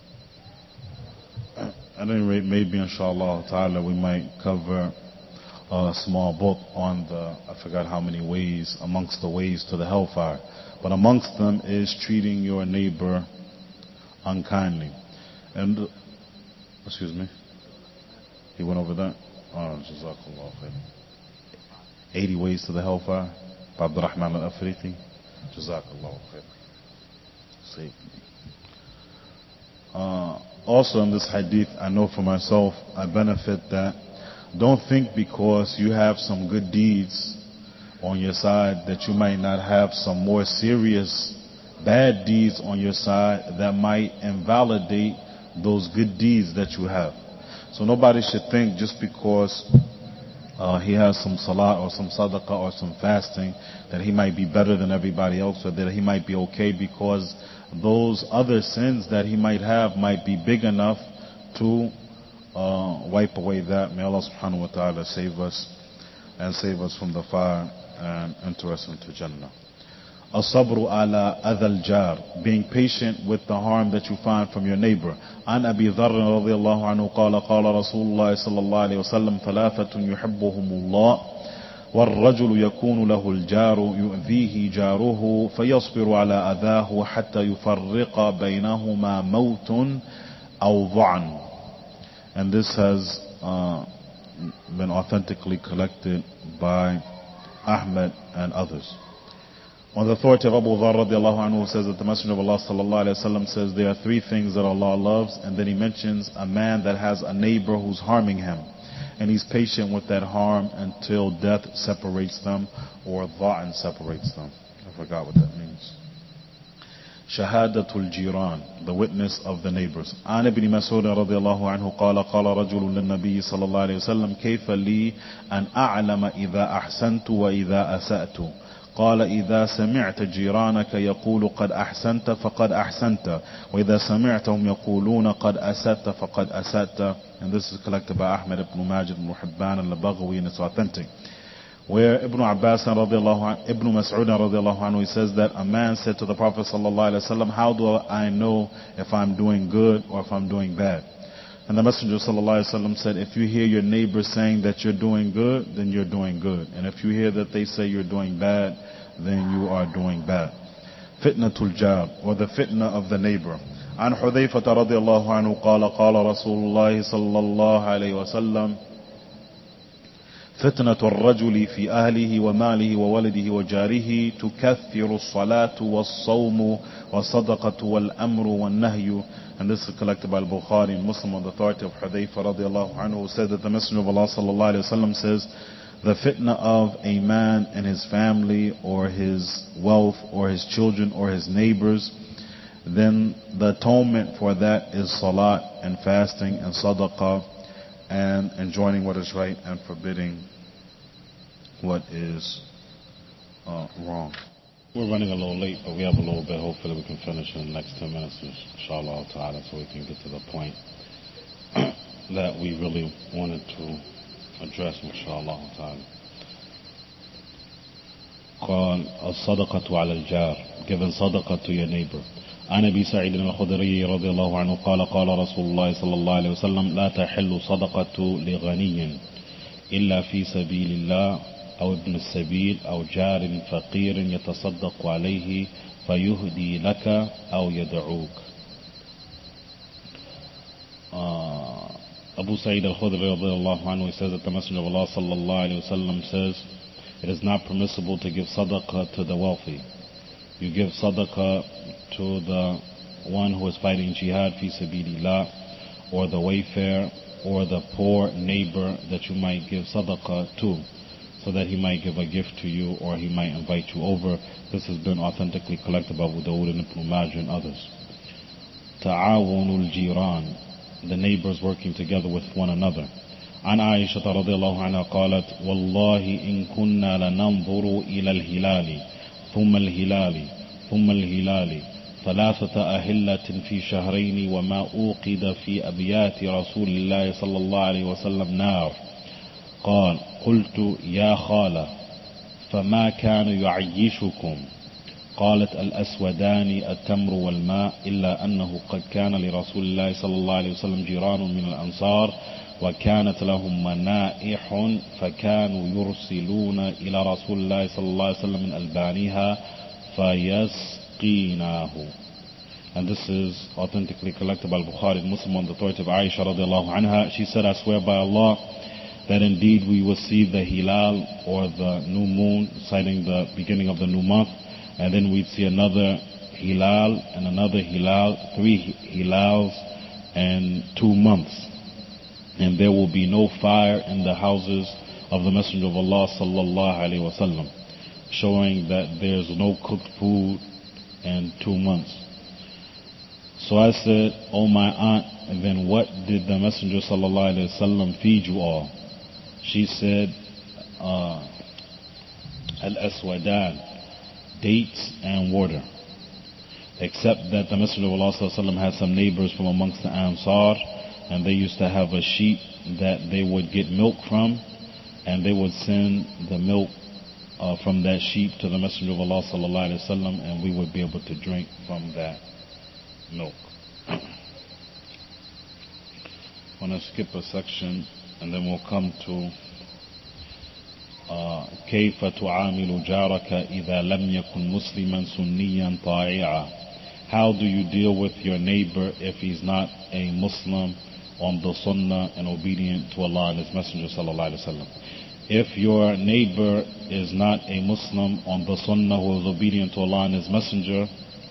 At any rate, maybe inshallah ta'ala we might cover a small book on I forgot how many ways, amongst the ways to the hellfire. But amongst them is treating your neighbor unkindly. And, excuse me, he went over that? Oh, Jazakallah khair. 80 ways to the hellfire by Abdurrahman al-Afriqi. Jazakallah khair. Save me. Also in this hadith, I know for myself, I benefit that don't think because you have some good deeds on your side that you might not have some more serious bad deeds on your side that might invalidate those good deeds that you have. So nobody should think just because he has some salat or some sadaqah or some fasting that he might be better than everybody else, or that he might be okay because those other sins that he might have might be big enough to wipe away that. May Allah subhanahu wa ta'ala save us and save us from the fire and enter us into Jannah. الصبر على أذى الجار, being patient with the harm that you find from your neighbor. عن أبي ذر رضي الله عنه قال قال رسول الله صلى الله عليه وسلم ثلاثة يحبهم الله والرجل يكون له الجار يؤذيه جاره فيصبر على أذاه حتى يفرق بينهما موت أو ضعن. And this has been authentically collected by Ahmed and others. On the authority of Abu Dharr radiallahu anhu says that the Messenger of Allah sallallahu alayhi wa sallam says there are three things that Allah loves, and then he mentions a man that has a neighbor who's harming him, and he's patient with that harm until death separates them or dha'an separates them. I forgot what that means. Shahadatul Jiran, the witness of the neighbors. An ibn Mas'ud radiallahu anhu قال قال رجل للنبي صلى الله عليه وسلم كيف لي أن أعلم إذا أحسنت وإذا أسأت قال إذا سمعت جيرانك يقول قد أحسنت فقد أحسنت وإذا سمعتهم يقولون قد أسأت فقد أسأت. And this is collected by Ahmed ibn Majid ibn Hibban al-Baghawi, and it's authentic. Where Ibn Abbas radiallahu anhu, Ibn Mas'ud radiallahu anhu, he says that a man said to the Prophet sallallahu alaihi wasallam, how do I know if I'm doing good or if I'm doing bad? And the Messenger sallallahu alaihi wasallam said, if you hear your neighbor saying that you're doing good, then you're doing good. And if you hear that they say you're doing bad, then you are doing bad. Fitnatul jar, or the fitna of the neighbor. عن حذيفة رضي الله عنه قال قال رسول الله صلى الله عليه وسلم فتنة الرجل في أهله وماله وولده وجاره تكثر الصلاة والصوم والصدقة والأمر والنهي. And this is collected by Al-Bukhari and Muslim on the authority of Hudayfa radiallahu anhu, who said that the Messenger of Allah sallallahu alayhi wa sallam says, the fitna of a man and his family or his wealth or his children or his neighbors, then the atonement for that is salat and fasting and sadaqah and enjoining what is right and forbidding what is wrong. We're running a little late, but we have a little bit. Hopefully we can finish in the next 10 minutes, inshallah ta'ala, so we can get to the point that we really wanted to address, inshallah ta'ala. قال الصدقة على الجار, giving صدقة to your neighbor. عن أبي سعيد الخدري رضي الله عنه قال قال رسول الله صلى الله عليه وسلم لا تحل صدقة لغني إلا في سبيل الله أو ابن السبيل أو جار فقير يتصدق عليه فيهدي لك أو يدعوك. Abu Sa'id al-Khudri radiyallahu anhu says that the Messenger of Allah sallallahu alayhi wa sallam says, it is not permissible to give sadaqah to the wealthy. You give sadaqah to the one who is fighting jihad fi sabilillah, or the wayfarer, or the poor neighbor that you might give sadaqah to, so that he might give a gift to you or he might invite you over. This has been authentically collected by Abu Dawud and Ibn Majah and others. Ta'awunul jiran, the neighbors working together with one another. عن عائشة رضي الله عنها قالت والله إن كنا لننظر إلى الهلال ثم الهلال ثم الهلال ثلاثة أهلة في شهرين وما أوقد في أبيات رسول الله صلى الله عليه وسلم نار. قال قلت يا خالة فما كان يعيشكم؟ قالت الأسودان التمر والماء إلا أنه قد كان لرسول الله صلى الله عليه وسلم جيران من الأنصار وكانت لهم منائح فكانوا يرسلون إلى رسول الله صلى الله عليه وسلم من ألبانها فيسقيناه. And this is authentically collected by Bukhari and Muslim on the authority of Aisha radiallahu anha. She said, I swear by Allah that indeed we will see the hilal or the new moon, citing the beginning of the new month, and then we'd see another hilal and another hilal, 3 hilals and 2 months. And there will be no fire in the houses of the Messenger of Allah sallallahu alaihi wasallam, showing that there's no cooked food in 2 months. So I said, oh my aunt, and then what did the Messenger sallallahu alaihi wasallam feed you all? She said, al-aswadan, dates and water. Except that the Messenger of Allah sallallahu alaihi wasallam had some neighbors from amongst the Ansar, and they used to have a sheep that they would get milk from, and they would send the milk from that sheep to the Messenger of Allah sallallahu alaihi wasallam, and we would be able to drink from that milk. I want to skip a section, and then we'll come to كيف تعامل جارك إذا لم يكن مسلما سنيا طائعا. How do you deal with your neighbor if he's not a Muslim on the Sunnah and obedient to Allah and His Messenger sallallahu alaihi wasallam? If your neighbor is not a Muslim on the Sunnah who is obedient to Allah and His Messenger,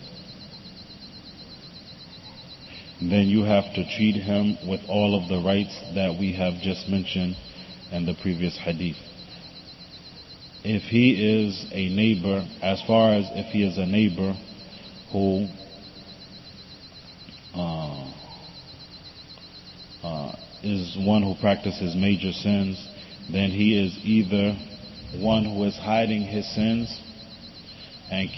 then you have to treat him with all of the rights that we have just mentioned in the previous hadith. If he is a neighbor, as far as if he is a neighbor who is one who practices major sins, then he is either one who is hiding his sins and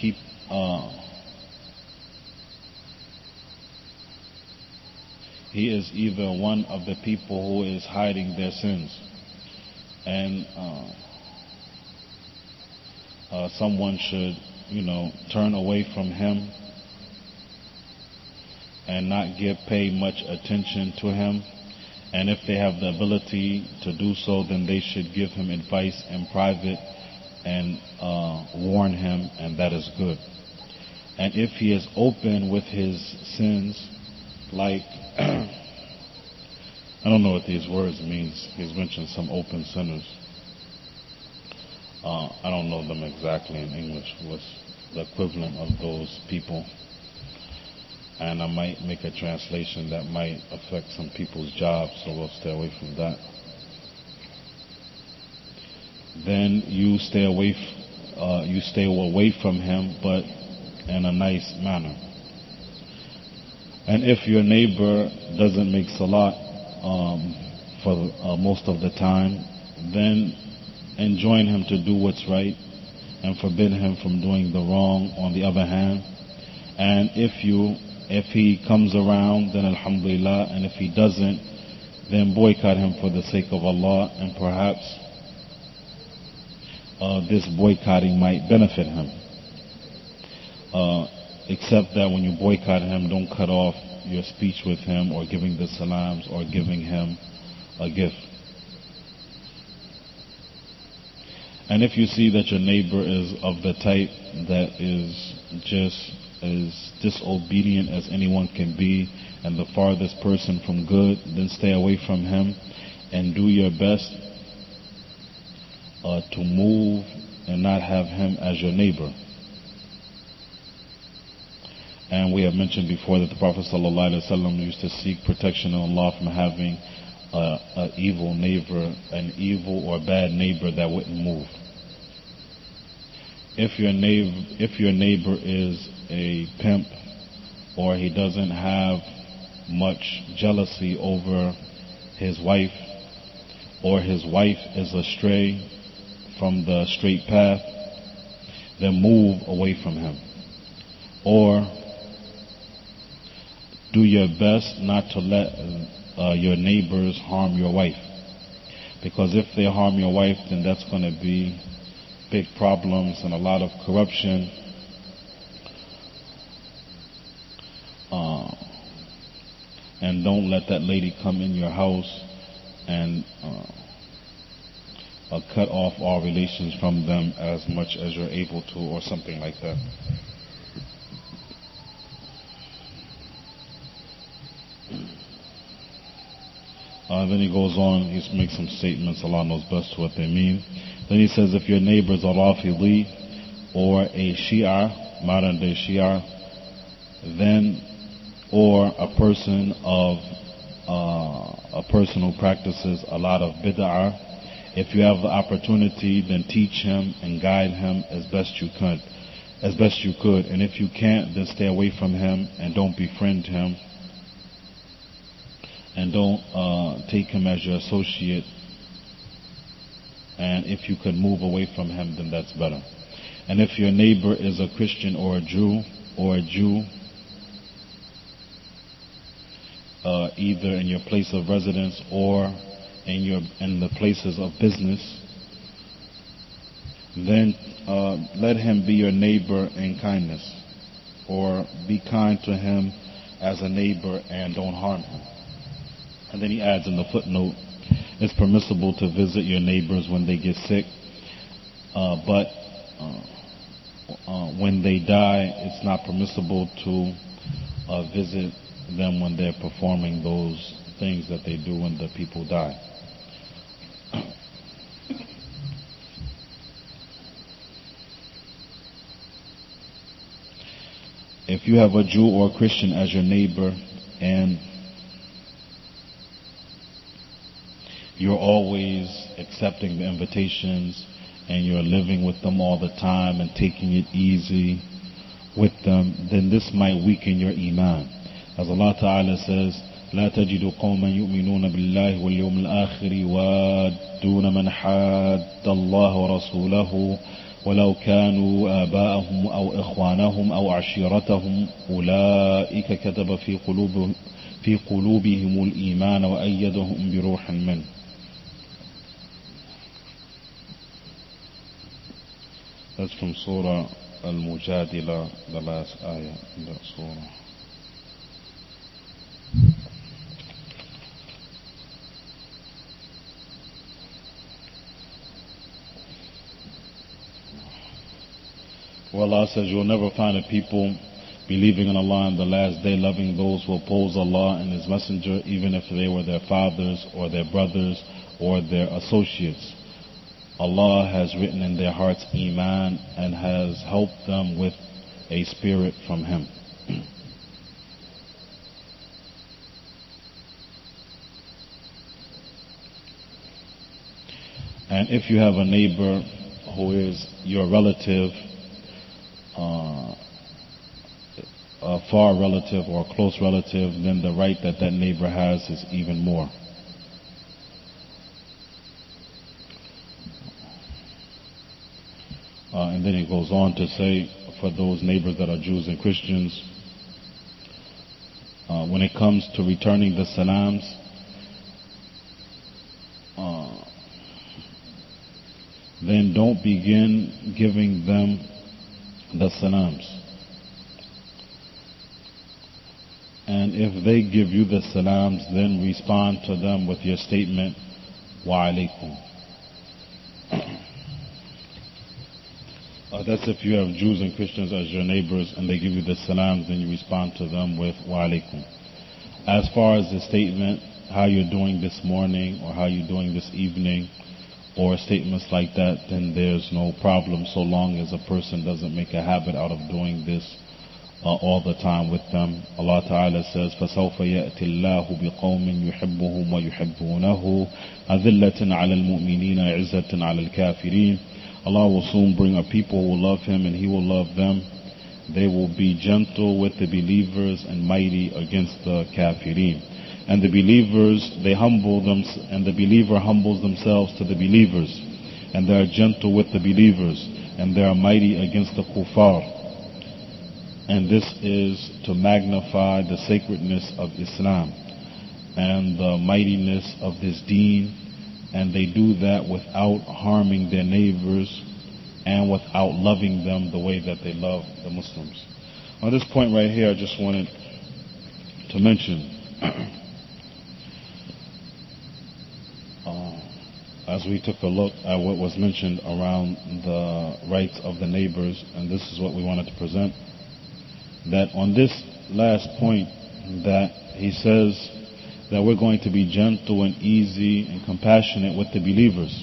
he is either one of the people who is hiding their sins, and someone should, turn away from him and not pay much attention to him. And if they have the ability to do so, then they should give him advice in private and warn him, and that is good. And if he is open with his sins, like I don't know what these words means. He's mentioned some open sinners. I don't know them exactly in English. What's the equivalent of those people? And I might make a translation that might affect some people's jobs, so we'll stay away from that. Then you stay away from him, but in a nice manner. And if your neighbor doesn't make salat for most of the time, then enjoin him to do what's right and forbid him from doing the wrong on the other hand. And if he comes around, then alhamdulillah, and if he doesn't, then boycott him for the sake of Allah, and perhaps this boycotting might benefit him. Except that when you boycott him, don't cut off your speech with him or giving the salams or giving him a gift. And if you see that your neighbor is of the type that is just as disobedient as anyone can be and the farthest person from good, then stay away from him and do your best to move and not have him as your neighbor. And we have mentioned before that the Prophet ﷺ used to seek protection of Allah from having an evil neighbor, an evil or bad neighbor that wouldn't move. If your neighbor is a pimp, or he doesn't have much jealousy over his wife, or his wife is astray from the straight path, then move away from him. Or do your best not to let your neighbors harm your wife. Because if they harm your wife, then that's going to be big problems and a lot of corruption. And don't let that lady come in your house and cut off all relations from them as much as you're able to, or something like that. Then he goes on, he makes some statements, Allah knows best what they mean. Then he says, if your neighbor is a Rafidi or a Shia, modern day Shia, then, or a person who practices a lot of bid'ah, if you have the opportunity, then teach him and guide him as best you could. And if you can't, then stay away from him and don't befriend him. And don't take him as your associate. And if you could move away from him, then that's better. And if your neighbor is a Christian or a Jew, either in your place of residence or in the places of business, then let him be your neighbor in kindness, or be kind to him as a neighbor and don't harm him. And then he adds in the footnote, it's permissible to visit your neighbors when they get sick, but when they die, it's not permissible to visit them when they're performing those things that they do when the people die. If you have a Jew or a Christian as your neighbor and you're always accepting the invitations and you're living with them all the time and taking it easy with them, then this might weaken your iman. As Allah Ta'ala says, لا تجد قوما يؤمنون بالله واليوم الآخر يوادون من حاد الله ورسوله ولو كانوا آباءهم أو إخوانهم أو عشيرتهم أولئك كتب في قلوبهم الإيمان وأيدهم بروح منه. That's from Surah Al-Mujadila, the last ayah in that surah. Well, Allah says you'll never find a people believing in Allah and the last day, loving those who oppose Allah and His Messenger, even if they were their fathers or their brothers or their associates. Allah has written in their hearts Iman and has helped them with a spirit from Him. And if you have a neighbor who is your relative, a far relative or a close relative, then the right that that neighbor has is even more. And then he goes on to say, for those neighbors that are Jews and Christians, when it comes to returning the salams, then don't begin giving them the salams. And if they give you the salams, then respond to them with your statement, wa alaikum. That's if you have Jews and Christians as your neighbors and they give you the salams, then you respond to them with wa alaikum. As far as the statement, how you're doing this morning or how you're doing this evening, or statements like that, then there's no problem so long as a person doesn't make a habit out of doing this all the time with them. Allah Ta'ala says, فَسَوْفَ يَأْتِ اللَّهُ بِقَوْمٍ يُحِبُّهُمْ وَيُحِبُّونَهُ أَذِلَّةٍ عَلَى الْمُؤْمِنِينَ عِزَّةٍ عَلى الْكَافِرِينَ. Allah will soon bring a people who will love Him and He will love them. They will be gentle with the believers and mighty against the kafirin. And the believers, they humble them, and the believer humbles themselves to the believers. And they are gentle with the believers. And they are mighty against the kuffar. And this is to magnify the sacredness of Islam and the mightiness of this deen. And they do that without harming their neighbors and without loving them the way that they love the Muslims. On this point right here, I just wanted to mention, as we took a look at what was mentioned around the rights of the neighbors, and this is what we wanted to present, that on this last point, that he says that we're going to be gentle and easy and compassionate with the believers.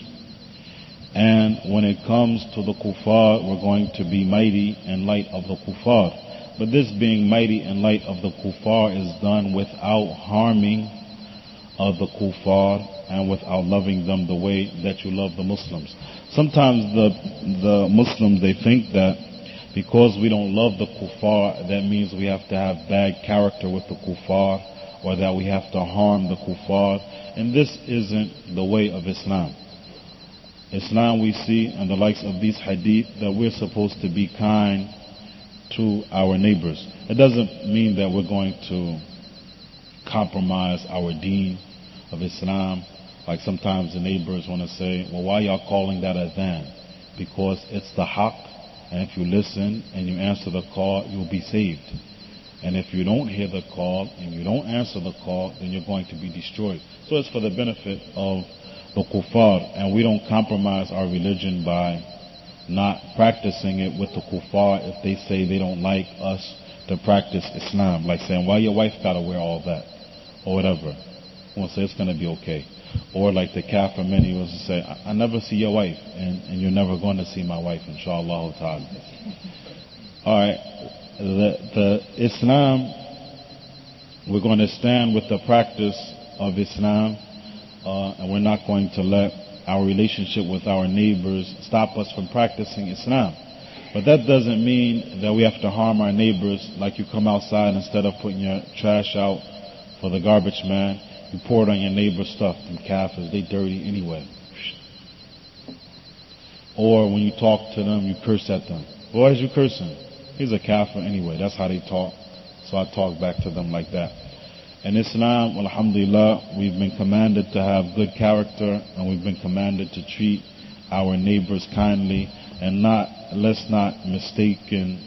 And when it comes to the kuffar, we're going to be mighty in light of the kuffar. But this being mighty in light of the kuffar is done without harming the kuffar and without loving them the way that you love the Muslims. Sometimes the Muslims, they think that because we don't love the kuffar, that means we have to have bad character with the kuffar, or that we have to harm the kuffar. And this isn't the way of Islam. Islam, we see in the likes of these hadith that we're supposed to be kind to our neighbors. It doesn't mean that we're going to compromise our deen of Islam. Like sometimes the neighbors want to say, well, why y'all calling that adhan? Because it's the haqq, and if you listen and you answer the call, you'll be saved. And if you don't hear the call and you don't answer the call, then you're going to be destroyed. So it's for the benefit of the kuffar, and we don't compromise our religion by not practicing it with the kuffar if they say they don't like us to practice Islam. Like saying, why your wife gotta wear all that? Or whatever. We'll say it's gonna be okay. Or like the kafir many was to say, I never see your wife, and you're never going to see my wife, inshallah ta'ala. Alright. The Islam, we're going to stand with the practice of Islam, and we're not going to let our relationship with our neighbors stop us from practicing Islam. But that doesn't mean that we have to harm our neighbors. Like you come outside, instead of putting your trash out for the garbage man, you pour it on your neighbor's stuff. Them kafirs, they dirty anyway. Or when you talk to them, you curse at them. Why is you cursing? He's a kafir anyway. That's how they talk. So I talk back to them like that. In Islam, alhamdulillah, we've been commanded to have good character, and we've been commanded to treat our neighbors kindly, and let's not mistake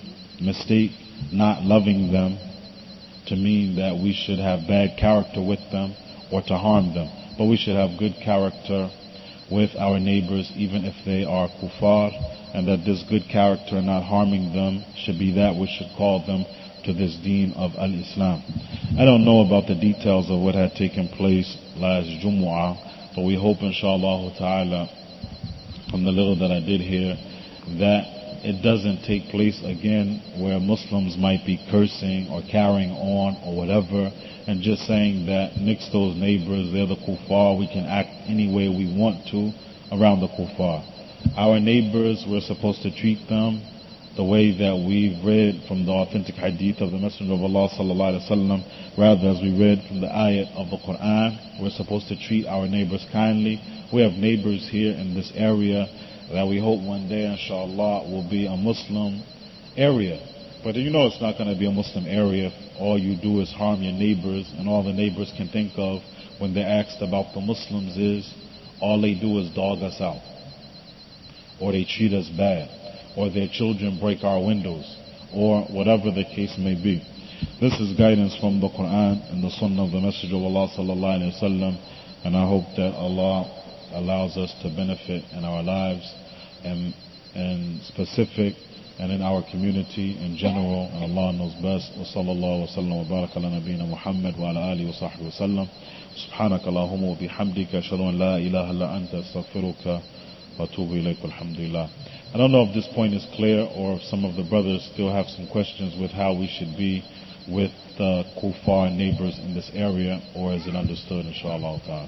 not loving them to mean that we should have bad character with them or to harm them. But we should have good character with our neighbors, even if they are kuffar, and that this good character, not harming them, should be that which should call them to this deen of al-Islam. I don't know about the details of what had taken place last Jumu'ah, but we hope, inshallah ta'ala, from the little that I did hear, that it doesn't take place again where Muslims might be cursing or carrying on or whatever, and just saying that nix those neighbors, they're the kuffar, we can act any way we want to around the kuffar. Our neighbors, we're supposed to treat them the way that we read from the authentic hadith of the Messenger of Allah sallallahu alaihi wasallam, rather as we read from the ayat of the Quran. We're supposed to treat our neighbors kindly. We have neighbors here in this area that we hope one day, inshallah, will be a Muslim area. But you know it's not going to be a Muslim area if all you do is harm your neighbors, and all the neighbors can think of when they're asked about the Muslims is all they do is dog us out, or they treat us bad, or their children break our windows, or whatever the case may be. This is guidance from the Quran and the Sunnah of the Messenger of Allah sallallahu alaihi wasallam, and I hope that Allah allows us to benefit in our lives and specific and in our community in general, and Allah knows best. Wa sallallahu wa sallam wa baraka ala nabiyyina Muhammad wa ala alihi wa sahbihi wa sallam. Subhanaka Allahumma wa bihamdika ashhadu an la ilaha illa anta astaghfiruka wa atubu ilayk. Alhamdulillah. I don't know if this point is clear or if some of the brothers still have some questions with how we should be with the kuffar neighbors in this area, or is it understood, inshallah ta'ala?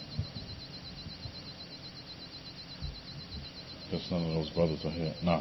Because none of those brothers are here. Nah.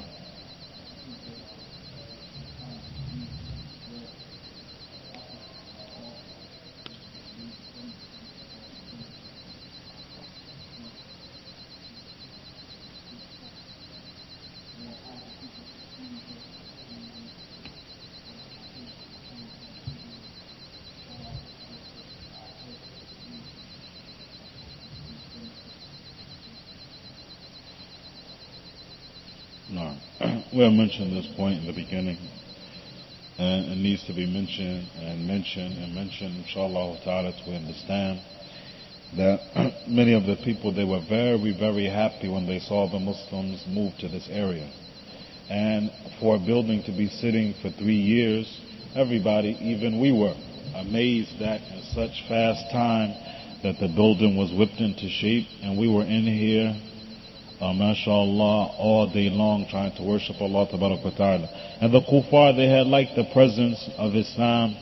No. We have mentioned this point in the beginning, and it needs to be mentioned and mentioned and mentioned, inshallah ta'ala, to understand that many of the people, they were very, very happy when they saw the Muslims move to this area. And for a building to be sitting for 3 years, everybody, even we were amazed that in such fast time that the building was whipped into shape, and we were in here mashallah, all day long trying to worship Allah tabarak wa ta'ala. And the kuffar, they had like the presence of Islam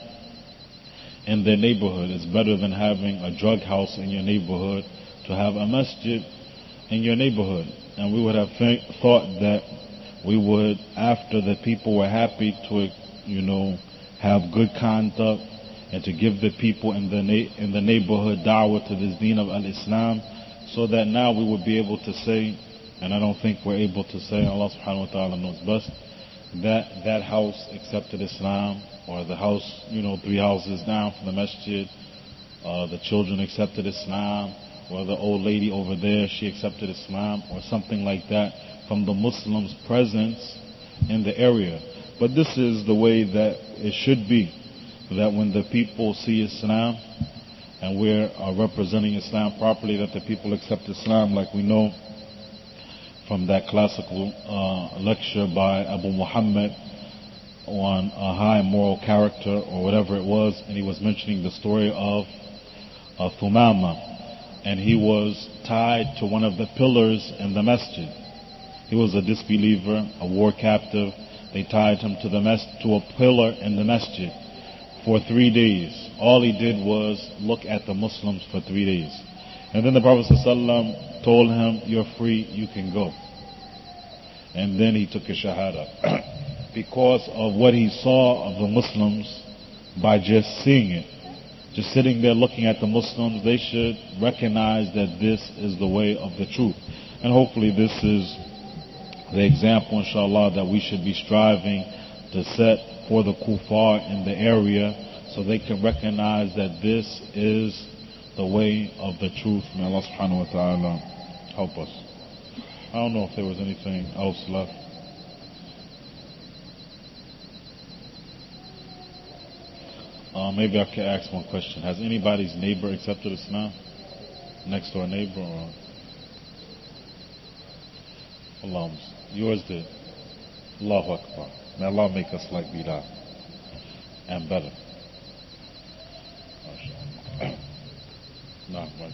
in their neighborhood. It's better than having a drug house in your neighborhood to have a masjid in your neighborhood. And we would have thought that we would, after the people were happy to, have good conduct and to give the people in the neighborhood da'wah to this deen of al-Islam, so that now we would be able to say, and I don't think we're able to say, Allah subhanahu wa ta'ala knows best, that house accepted Islam, or the house, 3 houses down from the masjid, the children accepted Islam, or the old lady over there, she accepted Islam, or something like that, from the Muslims' presence in the area. But this is the way that it should be, that when the people see Islam, and we're representing Islam properly, that the people accept Islam, like we know from that classical lecture by Abu Muhammad on a high moral character, or whatever it was, and he was mentioning the story of Thumama, and he was tied to one of the pillars in the masjid. He was a disbeliever, a war captive. They tied him to a pillar in the masjid for 3 days. All he did was look at the Muslims for 3 days. And then the Prophet ﷺ told him, you're free, you can go. And then he took a shahada. Because of what he saw of the Muslims, by just seeing it. Just sitting there looking at the Muslims, they should recognize that this is the way of the truth. And hopefully this is the example, inshallah, that we should be striving to set for the kuffar in the area, so they can recognize that this is the way of the truth. May Allah subhanahu wa ta'ala help us. I don't know if there was anything else left. Maybe I could ask one question. Has anybody's neighbor accepted Islam? Next door neighbor? Or Allah, yours did. Allahu Akbar. May Allah make us like Bilal and better. No, right.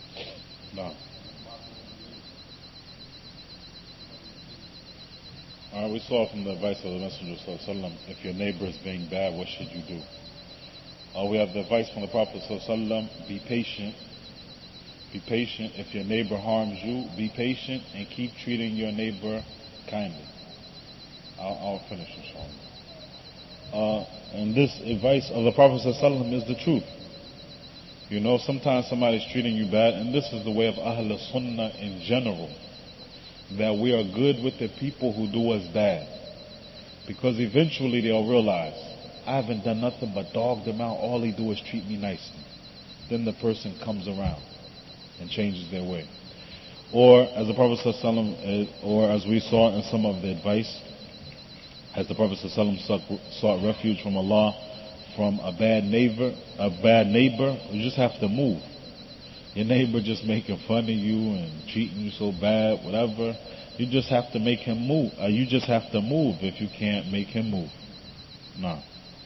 No. We saw from the advice of the Messenger ﷺ, if your neighbor is being bad, what should you do? We have the advice from the Prophet ﷺ, be patient. Be patient. If your neighbor harms you, be patient and keep treating your neighbor kindly. I'll finish, inshallah. And this advice of the Prophet ﷺ is the truth. You know, sometimes somebody's treating you bad, and this is the way of Ahl Sunnah in general, that we are good with the people who do us bad. Because eventually they'll realize, I haven't done nothing but dog them out, all they do is treat me nicely. Then the person comes around and changes their way. Or, as the Prophet ﷺ, or as we saw in some of the advice, as the Prophet ﷺ sought refuge from Allah from a bad neighbor, you just have to move. Your neighbor just making fun of you and treating you so bad, whatever, you just have to make him move. You just have to move if you can't make him move. No.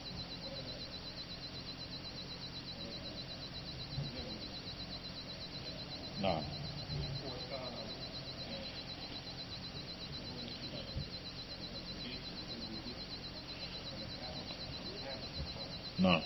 No. No.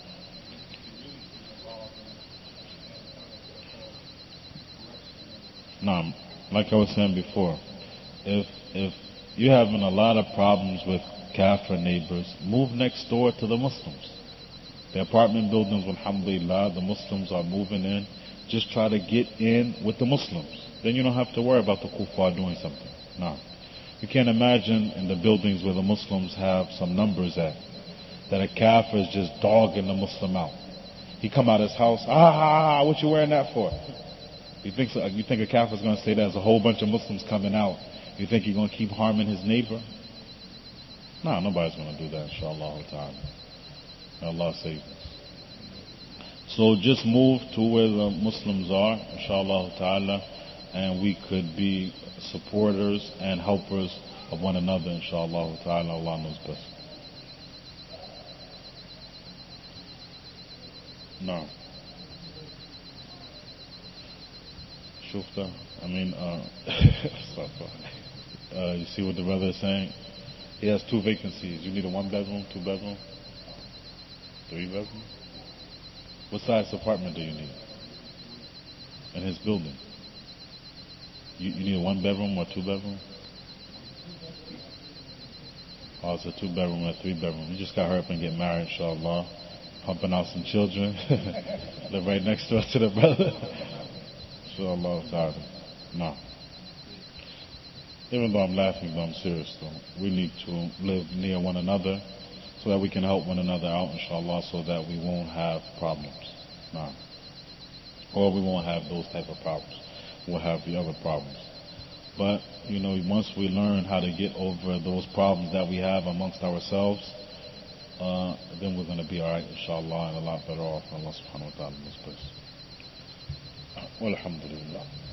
No. Like I was saying before, if you're having a lot of problems with Kafir neighbors, move next door to the Muslims. The apartment buildings, alhamdulillah, the Muslims are moving in. Just try to get in with the Muslims. Then you don't have to worry about the kuffar doing something. No. You can't imagine in the buildings where the Muslims have some numbers at, that a Kafir is just dogging the Muslim out. He come out of his house, what you wearing that for? You think a Kafir is going to say that? There's a whole bunch of Muslims coming out. You think he's going to keep harming his neighbor? No, nobody's going to do that, inshallah ta'ala. May Allah save us. So just move to where the Muslims are, inshallah ta'ala, and we could be supporters and helpers of one another, inshallah ta'ala. Allah knows best. No. Shufta, you see what the brother is saying? He has 2 vacancies. You need a 1-bedroom, 2-bedroom, 3-bedroom? What size apartment do you need in his building? You need a 1-bedroom or 2-bedroom? Oh, it's a 2-bedroom or a 3-bedroom. You just got to hurry up and get married, inshallah. Pumping out some children. Live right next door to the brother. Inshallah ta'ala. No. Even though I'm laughing, but I'm serious though. We need to live near one another so that we can help one another out, inshallah, so that we won't have problems. No. Or we won't have those type of problems. We'll have the other problems. But, once we learn how to get over those problems that we have amongst ourselves, then we're going to be alright, inshallah, and a lot better off. Allah subhanahu wa ta'ala in this place. Walhamdulillah.